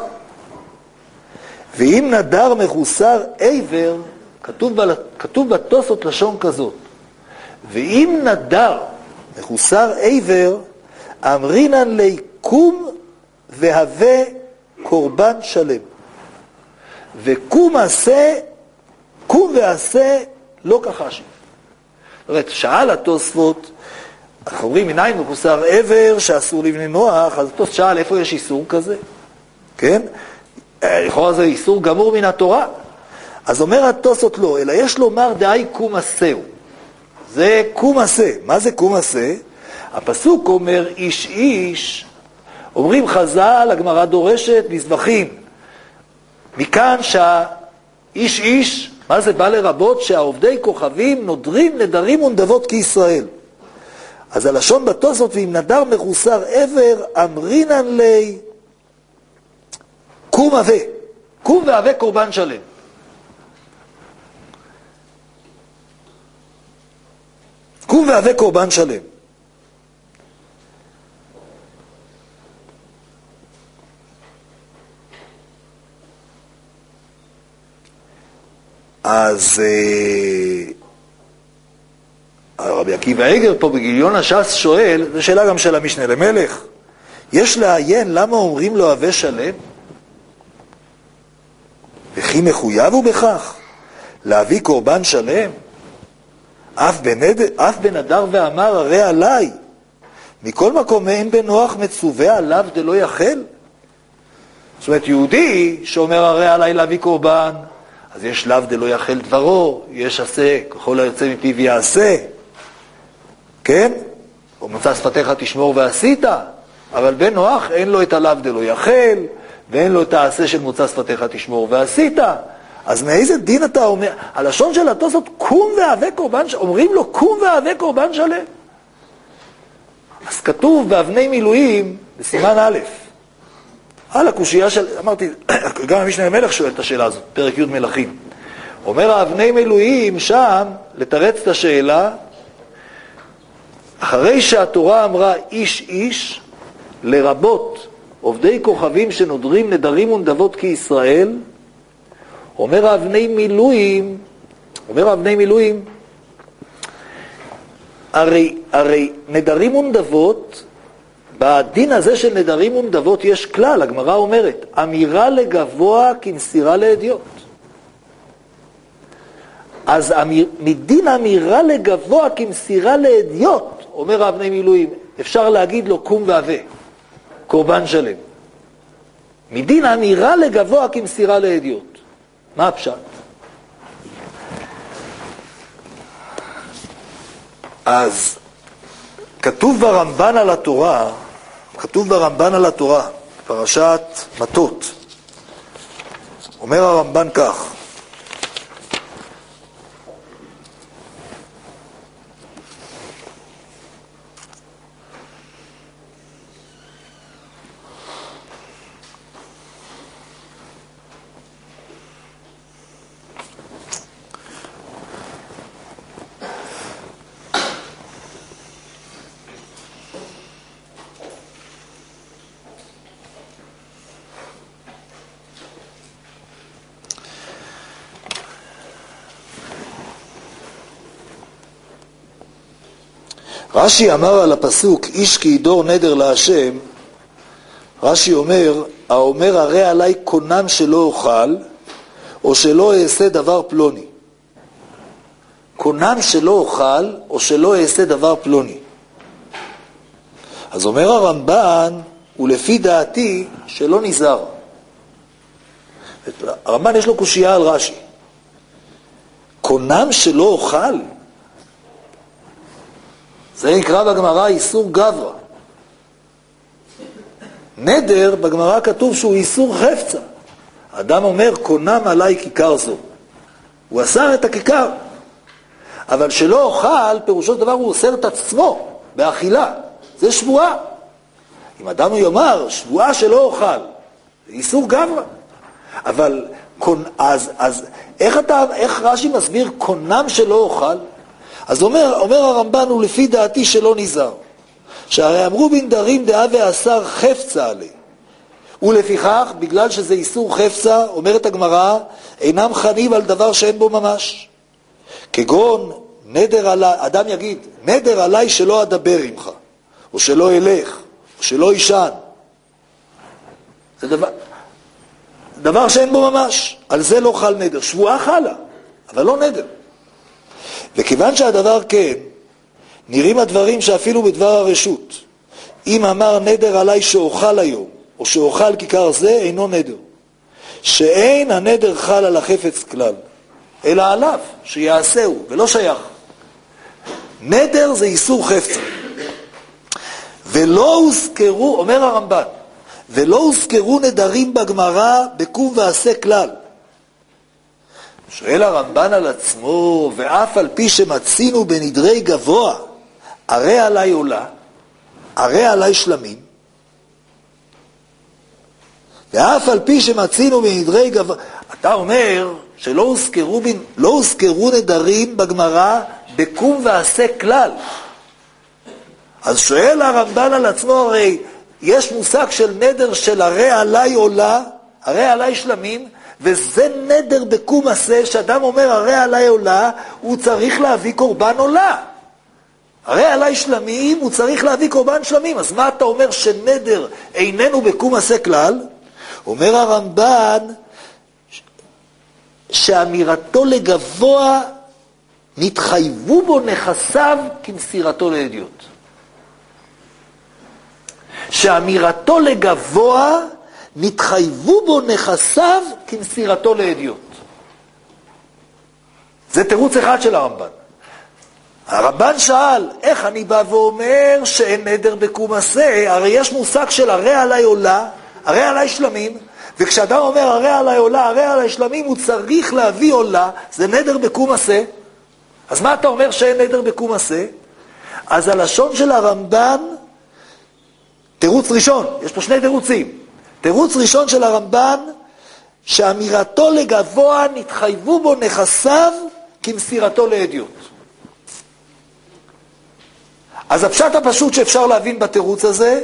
ואם נדר מחוסר עבר, כתוב בתוספות לשון כזאת, ואם נדר מחוסר עבר, אמרינן לי קום והווה קורבן שלם. וקום ועשה לא כחשב. זאת אומרת, שאל התוספות, אנחנו אומרים מניין מחוסר עבר שאסור לבני נוח, אז התוספות שאל איפה יש איסור כזה? כן? לכאורה זה איסור גמור מן התורה. אז אומר התוספות לא, אלא יש לומר דאי קום עשהו. זה קום עשה. מה זה קום עשה? הפסוק אומר איש איש, אומרים חז"ל, הגמרא דורשת מזבחים. מכאן שהאיש איש, מה זה בא לרבות? שהעובדי כוכבים נודרים נדרים ונדבות כישראל. אז הלשון בתוספות, ואם נדר מחוסר עבר, אמרינן לי קום והווה קורבן שלם. קום והווה קורבן שלם. אז רבי עקיבא איגר פה בגיליון הש"ס שואל, זו שאלה גם של המשנה למלך, יש לעיין למה אומרים לו הווה שלם? וכי מחויב הוא בכך להביא קורבן שלם? אף בן אדר ואמר הרי עליי, מכל מקום אין בנוח מצווה עליו דלא יחל. זאת אומרת, יהודי שאומר הרי עליי להביא קורבן, אז יש לאו דלא יחל דברו, יש עשה, ככל היוצא מפיו יעשה, כן? או מוצא שפתיך תשמור ועשית, אבל בן נוח אין לו את הלאו דלא יחל, ואין לו את העשה של מוצא שפתיך תשמור ועשית. אז מאיזה דין אתה אומר? הלשון של התוספות, קום והווה קורבן, אומרים לו קום והווה קורבן שלם. אז כתוב באבני מילואים, בסימן א', על הקושייה של, אמרתי, גם המשנה למלך שואל את השאלה הזאת, פרק י' מלכים. אומר האבני מילואים שם, לתרץ את השאלה, אחרי שהתורה אמרה איש איש, לרבות עובדי כוכבים שנודרים נדרים ונדבות כישראל, אומר האבני מילואים, הרי נדרים ונדבות, בדין הזה של נדרים ונדבות יש כלל, הגמרא אומרת, אמירה לגבוה כמסירה לאדיוט. אז מדין אמירה לגבוה כמסירה לאדיוט, אומר האבני מילואים, אפשר להגיד לו קום והווה, קורבן שלם. מדין אמירה לגבוה כמסירה לאדיוט. מה הפשט? אז כתוב ברמב"ן על התורה, פרשת מטות. אומר הרמב"ן כך, רש"י אמר על הפסוק, איש כי ידור נדר להשם, רש"י אומר, האומר הרי עליי קונם שלא אוכל, או שלא אעשה דבר פלוני. קונם שלא אוכל, או שלא אעשה דבר פלוני. אז אומר הרמב"ן, ולפי דעתי, שלא נזהר. הרמב"ן יש לו קושייה על רש"י. קונם שלא אוכל? זה נקרא בגמרא איסור גברא. נדר, בגמרא כתוב שהוא איסור חפצה. אדם אומר, קונם עליי כיכר זו. הוא אסר את הכיכר. אבל שלא אוכל, פירושו של דבר הוא אוסר את עצמו באכילה. זה שבועה. אם אדם יאמר, שבועה שלא אוכל, איסור גברא. אבל, אז איך רש"י מסביר קונם שלא אוכל? אז אומר הרמב"ן, ולפי דעתי שלא נזהר, שהרי אמרו בנדרים דעה ואסר חפצה עלי, ולפיכך, בגלל שזה איסור חפצה, אומרת הגמרא, אינם חנים על דבר שאין בו ממש. כגון, נדר עלי, אדם יגיד, נדר עלי שלא אדבר עמך, או שלא אלך, או שלא ישן. זה דבר שאין בו ממש, על זה לא חל נדר. שבועה חלה, אבל לא נדר. וכיוון שהדבר כן, נראים הדברים שאפילו בדבר הרשות. אם אמר נדר עליי שאוכל היום, או שאוכל כיכר זה, אינו נדר. שאין הנדר חל על החפץ כלל, אלא עליו, שיעשהו, ולא שייך. נדר זה איסור חפצה. ולא הוזכרו, אומר הרמב"ן, ולא הוזכרו נדרים בגמרא בקום ועשה כלל. שואל הרמב"ן על עצמו, ואף על פי שמצינו בנדרי גבוה, הרי עליי עולה, הרי עליי שלמים, ואף על פי שמצינו בנדרי גבוה, אתה אומר שלא הוזכרו נדרים בגמרא בקום ועשה כלל. אז שואל הרמב"ן על עצמו, הרי יש מושג של נדר של הרי עליי עולה, הרי עליי שלמים, וזה נדר בקום עשה, שאדם אומר הרי עליי עולה, הוא צריך להביא קורבן עולה. הרי עלי שלמים הוא צריך להביא קורבן שלמים. אז מה אתה אומר שנדר איננו בקום עשה כלל? אומר הרמב"ן שאמירתו לגבוה נתחייבו בו נכסיו כמסירתו לעדיות. שאמירתו לגבוה נתחייבו בו נכסיו כמסירתו לעדיות. זה תירוץ אחד של הרמב"ן. הרמב"ן שאל, איך אני בא ואומר שאין נדר בקום עשה? הרי יש מושג של הרי עלי עולה, הרי עלי שלמים, וכשאדם אומר הרי עלי עולה, הרי עלי שלמים, הוא צריך להביא עולה, זה נדר בקום עשה. אז מה אתה אומר שאין נדר בקום עשה? אז הלשון של הרמב"ן, תירוץ ראשון, יש פה שני תירוצים. תירוץ ראשון של הרמב"ן, שאמירתו לגבוה נתחייבו בו נכסיו כמסירתו לעדיות. אז הפשט הפשוט שאפשר להבין בתירוץ הזה,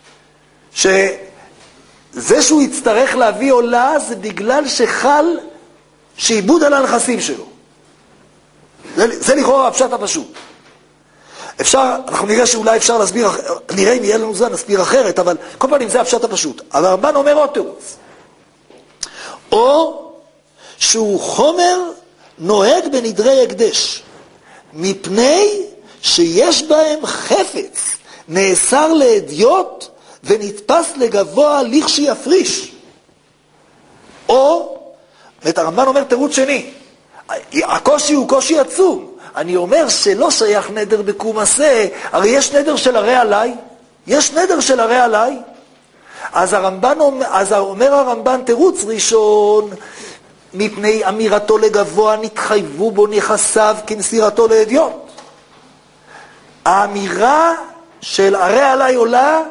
שזה שהוא יצטרך להביא עולה, זה בגלל שחל שעיבוד על הנכסים שלו. זה לכאורה הפשט הפשוט. אנחנו נראה שאולי אפשר להסביר, נראה אם יהיה לנו זמן, נסביר אחרת, אבל כל פעם זה הפשט הפשוט. אבל הרמב"ן אומר עוד תירוץ. או שהוא חומר נוהג בנדרי הקדש, מפני שיש בהם חפץ, נאסר לאדיות ונתפס לגבוה לכשיפריש. או, הרמב"ן אומר תירוץ שני, הקושי הוא קושי עצום. אני אומר שלא שייך נדר בקום עשה, הרי יש נדר של הרי עלי, יש נדר של הרי עלי. אז אומר הרמב"ן תירוץ ראשון, מפני אמירתו לגבוה נתחייבו בו נכסיו כמסירתו לעדיות. האמירה של הרי עלי עולה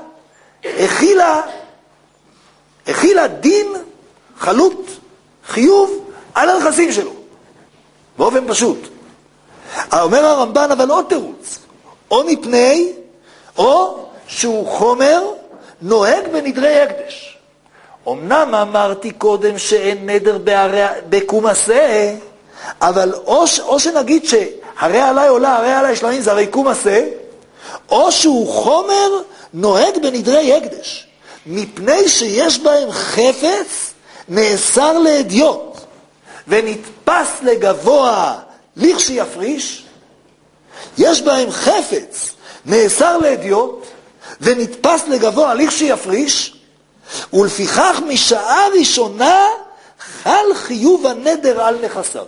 הכילה דין חלוט, חיוב על הנכסים שלו, באופן פשוט. אומר הרמב"ן אבל עוד תירוץ, או מפני, או שהוא חומר נוהג בנדרי הקדש. אמנם אמרתי קודם שאין נדר בקום עשה, אבל או שנגיד שהרי עלי עולה, הרי עלי שלמים זה הרי קום עשה, או שהוא חומר נוהג בנדרי הקדש, מפני שיש בהם חפץ נאסר לאדיות, ונתפס לגבוה לכשיפריש. יש בהם חפץ נאסר לאדיות, ונתפס לגבוה לכשיפריש, ולפיכך משעה ראשונה חל חיוב הנדר על נכסיו.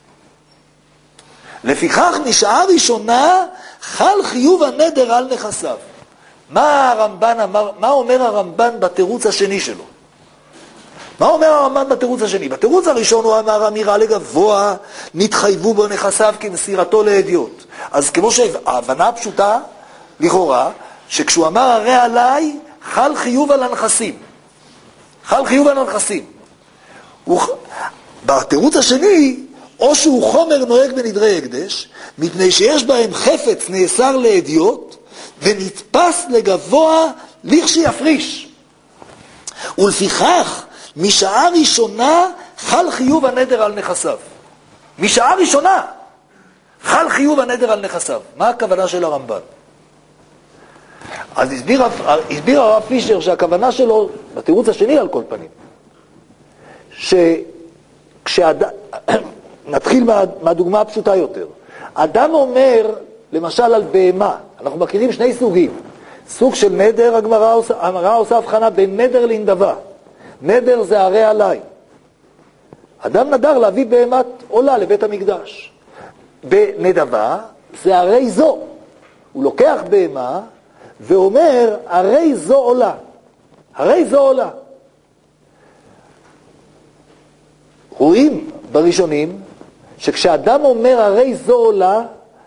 לפיכך משעה ראשונה חל חיוב הנדר על נכסיו. מה אומר הרמב"ן בתירוץ השני שלו? מה אומר הרמב"ן בתירוץ השני? בתירוץ הראשון הוא אמר אמירה לגבוה נתחייבו בו נכסיו כמסירתו לעדיות. אז כמו שההבנה הפשוטה לכאורה, שכשהוא אמר הרי עלי חל חיוב על הנכסים, חל חיוב על הנכסים. בתירוץ השני, או שהוא חומר נוהג בנדרי הקדש, מפני שיש בהם חפץ נאסר לאדיות, ונתפס לגבוה לכשיפריש. ולפיכך, משעה ראשונה חל חיוב הנדר על נכסיו. משעה ראשונה חל חיוב הנדר על נכסיו. מה הכוונה של הרמב"ן? אז הסביר הרב פישר שהכוונה שלו, בתירוץ השני על כל פנים, נתחיל מהדוגמה הפשוטה יותר. אדם אומר, למשל על בהמה, אנחנו מכירים שני סוגים. סוג של נדר, הגמרא עושה הבחנה בין נדר לנדבה. נדר זה הרי עלי. אדם נדר להביא בהמת עולה לבית המקדש. בנדבה זה הרי זו. הוא לוקח בהמה ואומר, הרי זו עולה. הרי זו עולה. רואים בראשונים שכשאדם אומר הרי זו עולה,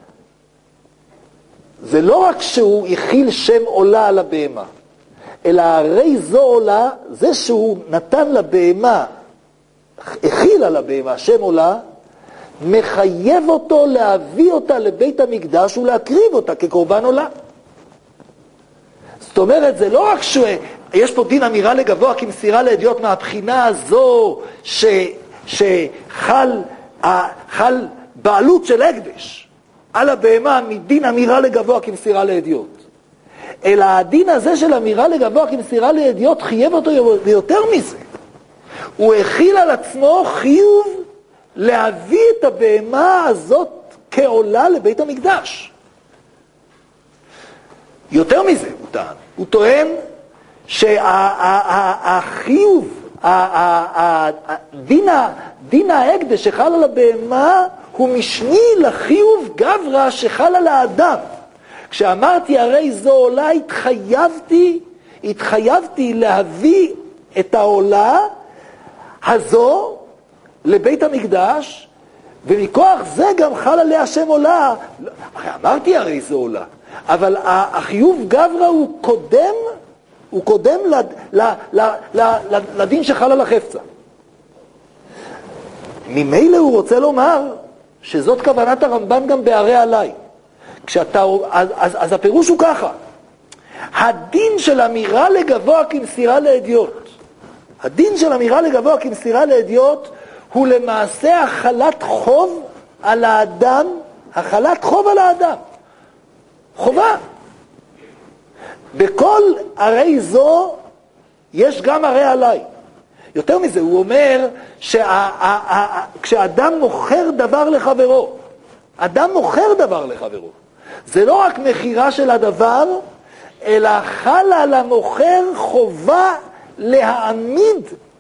זה לא רק שהוא הכיל שם עולה על הבהמה, אלא הרי זו עולה, זה שהוא נתן לבהמה, הכיל על הבהמה שם עולה, מחייב אותו להביא אותה לבית המקדש ולהקריב אותה כקורבן עולה. זאת אומרת, זה לא רק שיש פה דין אמירה לגבוה כמסירה לאדיות מהבחינה הזו שחל בעלות של הקדש, על הבהמה מדין אמירה לגבוה כמסירה לאדיוט. אלא הדין הזה של אמירה לגבוה כמסירה לאדיוט חייב אותו ביותר מזה. הוא הכיל על עצמו חיוב להביא את הבהמה הזאת כעולה לבית המקדש. יותר מזה הוא טען. הוא טוען שהחיוב, דין ההקדש שחל על הבהמה הוא משני לחיוב גברא שחל על האדם. כשאמרתי הרי זו עולה התחייבתי להביא את העולה הזו לבית המקדש, ומכוח זה גם חל עליה שם עולה. הרי אמרתי הרי זו עולה, אבל החיוב גברא הוא קודם לדין שחל על החפצה. ממילא הוא רוצה לומר שזאת כוונת הרמב"ן גם בהרי עלי. אז הפירוש הוא ככה, הדין של אמירה לגבוה כמסירה לאדיוט, הדין של אמירה לגבוה כמסירה לאדיוט הוא למעשה החלת חוב על האדם, החלת חוב על האדם, חובה. בכל הרי זו יש גם הרי עלי. יותר מזה, הוא אומר כשאדם מוכר דבר לחברו, אדם מוכר דבר לחברו, זה לא רק מחירה של הדבר, אלא חלה על המוכר חובה להעמיד,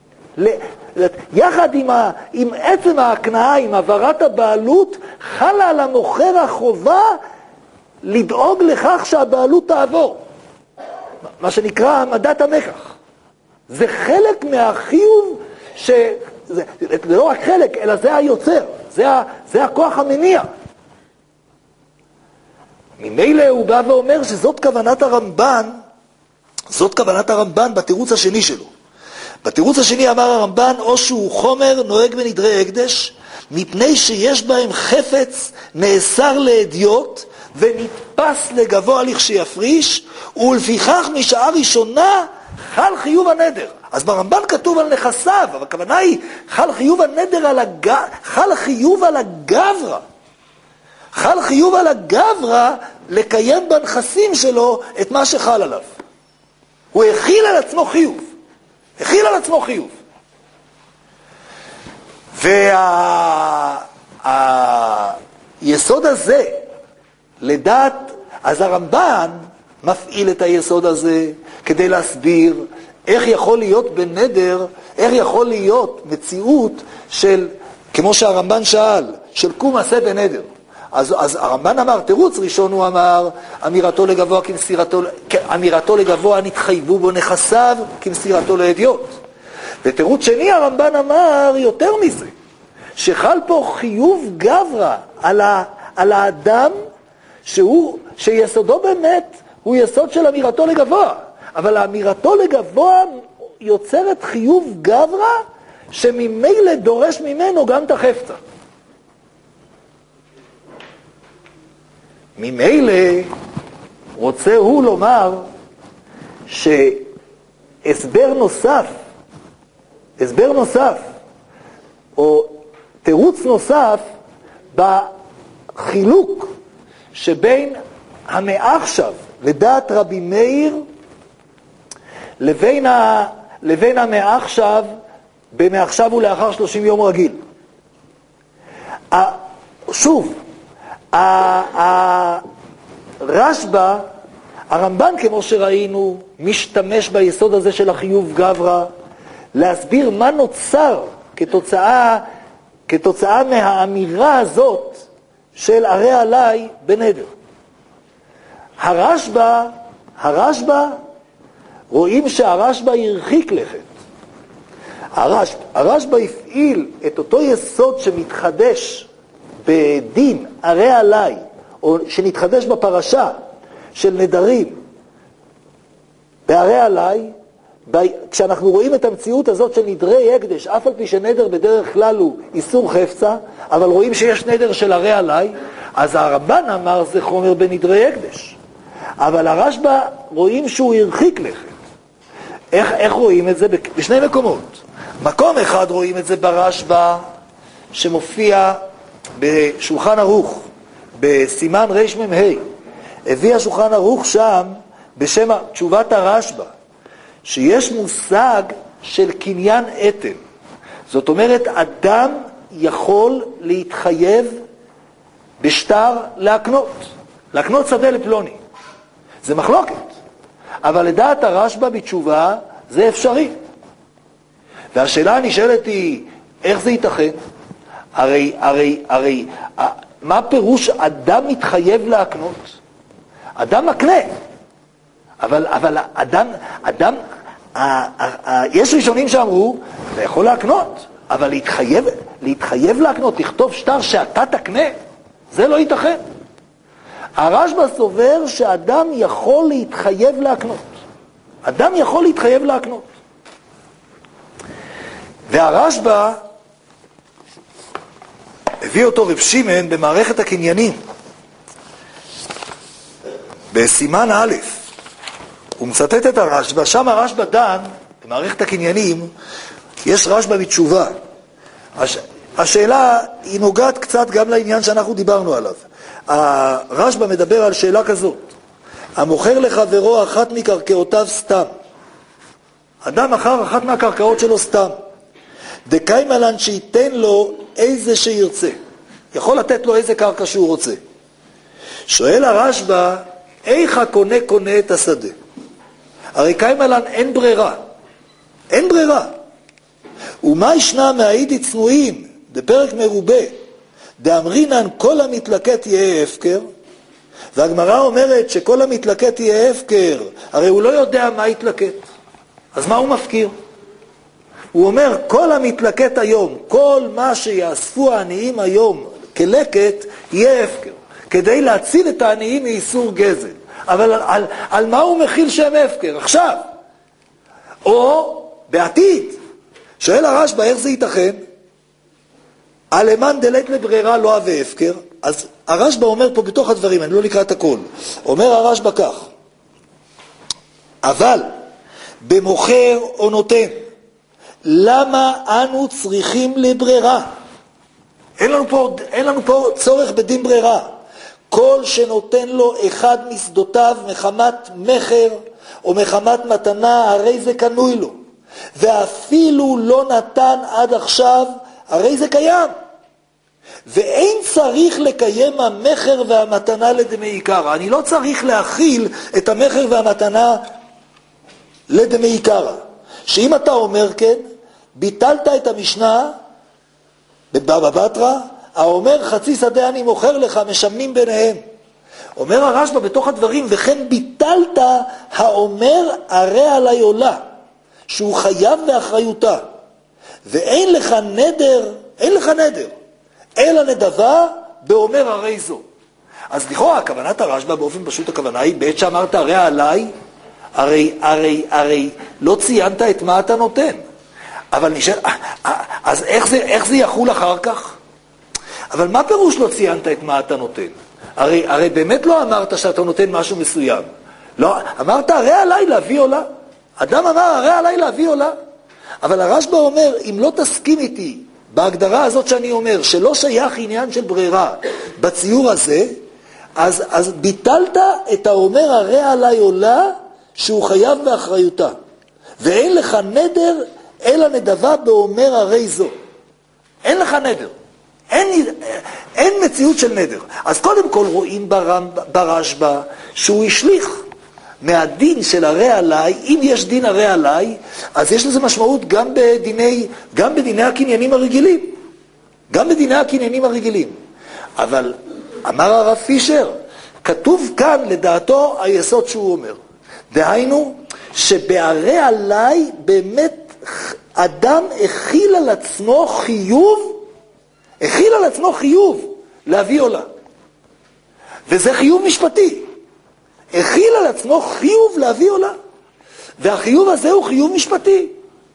יחד עם עצם ההקנאה, עם עברת הבעלות, חלה על המוכר החובה לדאוג לכך שהבעלות תעבור. מה שנקרא העמדת המקח. זה חלק מהחיוב, זה לא רק חלק, אלא זה היוצר, זה הכוח המניע. ממילא הוא בא ואומר שזאת כוונת הרמב"ן, זאת כוונת הרמב"ן בתירוץ השני שלו. בתירוץ השני אמר הרמב"ן, או שהוא חומר נוהג בנדרי הקדש, מפני שיש בהם חפץ נאסר לאדיוט ונתפס לגבוה לכשיפריש, ולפיכך משעה ראשונה חל חיוב הנדר. אז ברמב"ן כתוב על נכסיו, אבל הכוונה היא חל חיוב הנדר חל חיוב על הגברא. חל חיוב על הגברא לקיים בנכסים שלו את מה שחל עליו. הוא הכיל על עצמו חיוב. הכיל על עצמו חיוב. והיסוד הזה, לדעת, אז הרמב"ן מפעיל את היסוד הזה כדי להסביר איך יכול להיות בנדר, איך יכול להיות מציאות של, כמו שהרמב"ן שאל, של קום עשה בנדר. אז הרמב"ן אמר, תירוץ ראשון הוא אמר, אמירתו לגבוה כמסירתו, אמירתו לגבוה נתחייבו בו נכסיו כמסירתו לאדיוט. ותירוץ שני הרמב"ן אמר יותר מזה, שחל פה חיוב גברא על האדם שיסודו באמת הוא יסוד של אמירתו לגבוה, אבל האמירתו לגבוה יוצרת חיוב גברא שממילא דורש ממנו גם את החפצה. ממילא רוצה הוא לומר שהסבר נוסף, או תירוץ נוסף בחילוק שבין המעכשיו לדעת רבי מאיר לבין המעכשיו במעכשיו ולאחר 30 יום רגיל. שוב, הרשב"א, הרמב"ן כמו שראינו, משתמש ביסוד הזה של החיוב גברא להסביר מה נוצר כתוצאה מהאמירה הזאת של הרי עלי בנדר. הרשב"א, רואים שהרשב"א הרחיק לכת. הרשב"א הפעיל את אותו יסוד שמתחדש בדין הרי עלי, או שנתחדש בפרשה של נדרים בהרי עלי, כשאנחנו רואים את המציאות הזאת של נדרי הקדש, אף על פי שנדר בדרך כלל הוא איסור חפצה, אבל רואים שיש נדר של הרי עלי, אז הרמב"ן אמר זה חומר בנדרי הקדש. אבל הרשב"א רואים שהוא הרחיק לכת. איך רואים את זה? בשני מקומות. מקום אחד רואים את זה ברשב"א שמופיע בשולחן ערוך, בסימן רמ"ה, הביא השולחן ערוך שם בשם תשובת הרשב"א, שיש מושג של קניין אתן. זאת אומרת, אדם יכול להתחייב בשטר להקנות שדה לפלוני. זה מחלוקת. אבל לדעת הרשב"א בתשובה זה אפשרי. והשאלה הנשאלת היא, איך זה ייתכן? הרי, מה פירוש אדם מתחייב להקנות? אדם מקנה. אבל אדם, יש ראשונים שאמרו, אתה יכול להקנות, אבל להתחייב להקנות, לכתוב שטר שאתה תקנה, זה לא ייתכן. הרשב"א סובר שאדם יכול להתחייב להקנות. אדם יכול להתחייב להקנות. והרשב"א הביא אותו רב שמעון במערכת הקניינים, בסימן א', הוא מצטט את הרשב"א, שם הרשב"א דן, במערכת הקניינים, יש רשב"א בתשובה. השאלה היא נוגעת קצת גם לעניין שאנחנו דיברנו עליו. הרשב"א מדבר על שאלה כזאת, המוכר לחברו אחת מקרקעותיו סתם. אדם מכר אחת מהקרקעות שלו סתם. דקיימא לן שייתן לו איזה שירצה. יכול לתת לו איזה קרקע שהוא רוצה. שואל הרשב"א, איך הקונה קונה את השדה? הרי קיימא לן אין ברירה. אין ברירה. ומה ישנה מהאידי צנועים, דפרק מרובה, דאמרינן כל המתלקט יהיה הפקר, והגמרא אומרת שכל המתלקט יהיה הפקר, הרי הוא לא יודע מה יתלקט. אז מה הוא מפקיר? הוא אומר, כל המתלקט היום, כל מה שיאספו העניים היום כלקט, יהיה הפקר, כדי להציל את העניים מאיסור גזל. אבל על מה הוא מכיל שם הפקר? עכשיו. או בעתיד. שואל הרשב"א, איך זה ייתכן? אלמן דלית לברירה לא אהבה הפקר. אז הרשב"א אומר פה בתוך הדברים, אני לא נקרא את הכל. אומר הרשב"א כך, אבל במוכר או נותן, למה אנו צריכים לברירה? אין לנו פה צורך בדין ברירה. כל שנותן לו אחד משדותיו מחמת מחר או מחמת מתנה, הרי זה קנוי לו. ואפילו לא נתן עד עכשיו, הרי זה קיים. ואין צריך לקיים המחר והמתנה לדמי עיקרא. אני לא צריך להכיל את המחר והמתנה לדמי עיקרא. שאם אתה אומר כן, ביטלת את המשנה בבבא בתרא, האומר חצי שדה אני מוכר לך, משמנים ביניהם. אומר הרשב"א בתוך הדברים, וכן ביטלת האומר הרי עלי עולה, שהוא חייב באחריותה, ואין לך נדר, אלא נדבה באומר הרי זו. אז לכאורה, הכוונת הרשב"א באופן פשוט, הכוונה היא, בעת שאמרת הרי עלי, הרי לא ציינת את מה אתה נותן. אבל נשאל, אז איך זה יחול אחר כך? אבל מה פירוש לא ציינת את מה אתה נותן? הרי באמת לא אמרת שאתה נותן משהו מסוים. לא, אמרת הרי עלי להביא עולה. אדם אמר הרי עלי להביא עולה. אבל הרשב"א אומר, אם לא תסכים איתי בהגדרה הזאת שאני אומר, שלא שייך עניין של ברירה בציור הזה, אז ביטלת את האומר הרי עלי עולה שהוא חייב באחריותה. ואין לך נדר אלא נדבה באומר הרי זו. אין לך נדר. אין מציאות של נדר. אז קודם כל רואים ברשב"א שהוא השליך מהדין של הרי עלי. אם יש דין הרי עלי, אז יש לזה משמעות גם בדיני הקניינים הרגילים. גם בדיני הקניינים הרגילים. אבל אמר הרב פישר, כתוב כאן לדעתו היסוד שהוא אומר. דהיינו, שבהרי עלי באמת אדם הכיל על עצמו חיוב להביא עולה. וזה חיוב משפטי. הכיל על עצמו חיוב להביא עולה. והחיוב הזה הוא חיוב משפטי.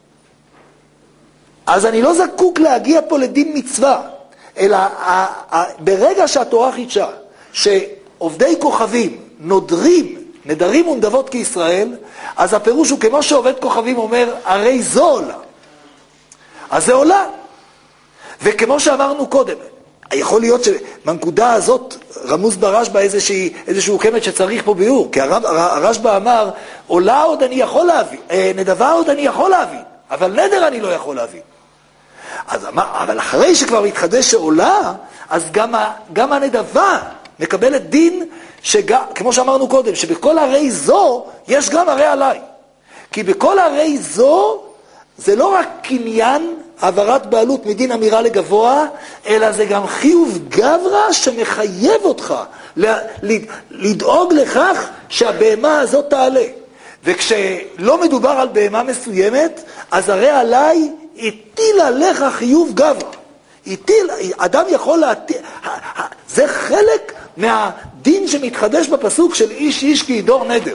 אז אני לא זקוק להגיע פה לדין מצווה, אלא ברגע שהתורה חידשה שעובדי כוכבים נדרים ונדבות כישראל, אז הפירוש הוא כמו שעובד כוכבים אומר, הרי זו עולה. אז זה עולה. וכמו שאמרנו קודם, יכול להיות שמנקודה הזאת רמוז ברשב"א איזשהו קמת שצריך פה ביאור, כי הרשב"א אמר, עולה עוד אני יכול להבין, נדבה עוד אני יכול להבין, אבל נדר אני לא יכול להבין. אבל אחרי שכבר מתחדש שעולה, אז גם הנדבה מקבלת דין, כמו שאמרנו קודם, שבכל הרי זו יש גם הרי עליי. כי בכל הרי זו זה לא רק קניין העברת בעלות מדין אמירה לגבוה, אלא זה גם חיוב גברא שמחייב אותך לדאוג לכך שהבהמה הזאת תעלה. וכשלא מדובר על בהמה מסוימת, אז הרי עליי הטיל עליך חיוב גברא. אדם יכול להטיל, זה חלק מהדין שמתחדש בפסוק של איש איש כי ידור נדר,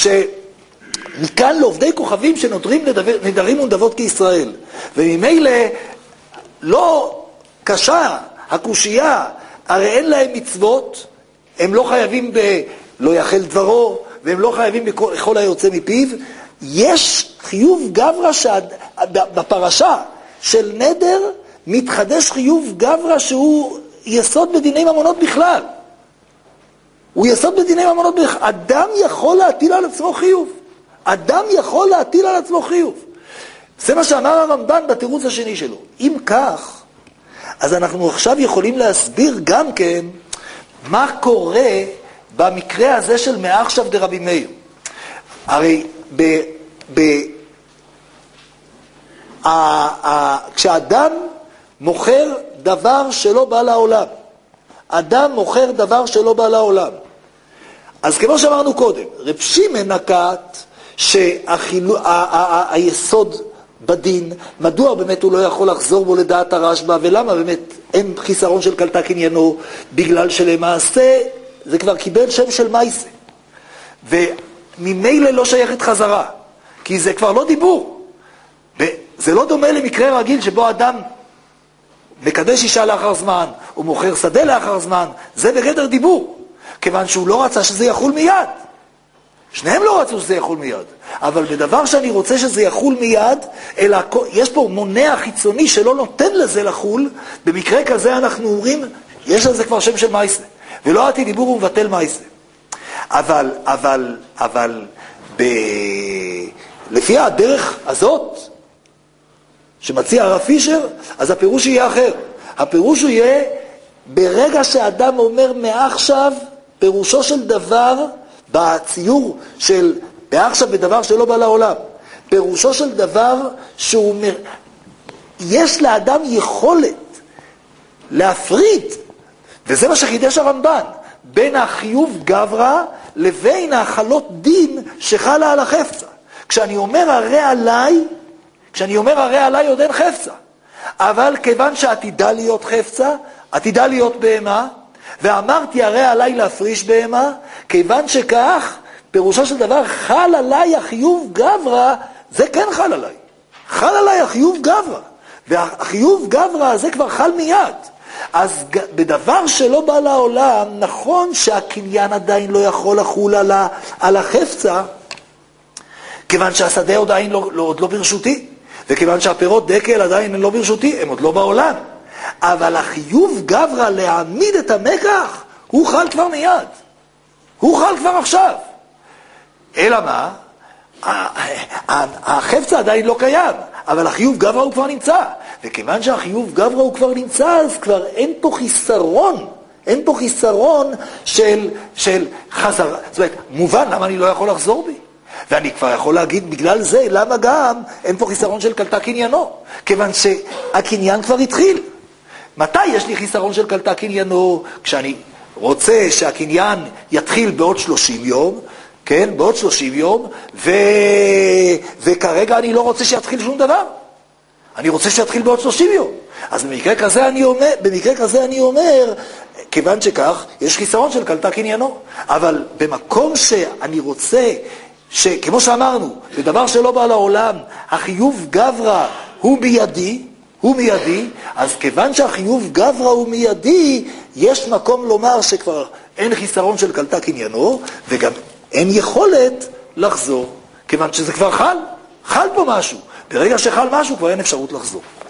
מכאן לעובדי כוכבים שנותרים נדרים ונדבות כישראל. וממילא לא קשה הקושייה, הרי אין להם מצוות, הם לא חייבים לא יאכל דברו, והם לא חייבים בכל היוצא מפיו. יש חיוב גברא בפרשה של נדר, מתחדש חיוב גברא שהוא יסוד בדיני ממונות בכלל. הוא יסוד בדיני ממונות בכלל. אדם יכול להטיל על עצמו חיוב. אדם יכול להטיל על עצמו חיוב. זה מה שאמר הרמב"ן בתירוץ השני שלו. אם כך, אז אנחנו עכשיו יכולים להסביר גם כן מה קורה במקרה הזה של מעכשיו דרבי מאיר. הרי כשאדם מוכר דבר שלא בא לעולם, אדם מוכר דבר שלא בא לעולם, אז כמו שאמרנו קודם, רב שמעון נקט שהיסוד בדין, מדוע באמת הוא לא יכול לחזור בו לדעת הרשב"א, ולמה באמת אין חיסרון של קלטה קניינו, בגלל שלמעשה זה כבר קיבל שם של מייסה, וממילא לא שייכת חזרה, כי זה כבר לא דיבור. זה לא דומה למקרה רגיל שבו אדם מקדש אישה לאחר זמן, או מוכר שדה לאחר זמן, זה בגדר דיבור, כיוון שהוא לא רצה שזה יחול מיד. שניהם לא רצו שזה יחול מיד, אבל בדבר שאני רוצה שזה יחול מיד, אלא יש פה מונע חיצוני שלא נותן לזה לחול, במקרה כזה אנחנו אומרים, יש לזה כבר שם של מייסה, ולא עתי דיבור ומבטל מייסה. אבל לפי הדרך הזאת, שמציע הרב פישר, אז הפירוש יהיה אחר. הפירוש יהיה, ברגע שאדם אומר מעכשיו, פירושו של דבר, בציור של מעכשיו בדבר שלא בא לעולם, פירושו של דבר שהוא יש לאדם יכולת להפריד, וזה מה שחידש הרמב"ן, בין החיוב גברא לבין החלות דין שחלה על החפצה. כשאני אומר הרי עליי עוד אין חפצה, אבל כיוון שעתידה להיות חפצה, עתידה להיות בהמה, ואמרתי הרי עליי להפריש בהמה, כיוון שכך, פירושו של דבר, חל עליי החיוב גברא, זה כן חל עליי. חל עליי החיוב גברא, והחיוב גברא הזה כבר חל מיד. אז בדבר שלא בא לעולם, נכון שהקניין עדיין לא יכול לחול על החפצה, כיוון שהשדה עוד לא ברשותי, וכיוון שהפירות דקל עדיין לא ברשותי, הם עוד לא בעולם. אבל החיוב גברא להעמיד את המקח, הוא חל כבר מיד. הוא חל כבר עכשיו. אלא מה? החפצה עדיין לא קיים, אבל החיוב גברא הוא כבר נמצא. וכיוון שהחיוב גברא הוא כבר נמצא, אז כבר אין פה חיסרון. אין פה חיסרון של חזרה. זאת אומרת, מובן למה אני לא יכול לחזור בי. ואני כבר יכול להגיד בגלל זה, למה גם אין פה חיסרון של קלטה קניינו. כיוון שהקניין כבר התחיל. מתי יש לי חיסרון של קלטה קניינו? כשאני רוצה שהקניין יתחיל בעוד 30 יום, כן, בעוד 30 יום, וכרגע אני לא רוצה שיתחיל שום דבר. אני רוצה שיתחיל בעוד 30 יום. אז במקרה כזה אני אומר, כיוון שכך, יש חיסרון של קלטה קניינו. אבל במקום שאני רוצה, שכמו שאמרנו, בדבר שלא בא לעולם, החיוב גברא הוא מיידי, אז כיוון שהחיוב גברא הוא מיידי, יש מקום לומר שכבר אין חיסרון של קלטה קניינו, וגם אין יכולת לחזור, כיוון שזה כבר חל פה משהו. ברגע שחל משהו כבר אין אפשרות לחזור.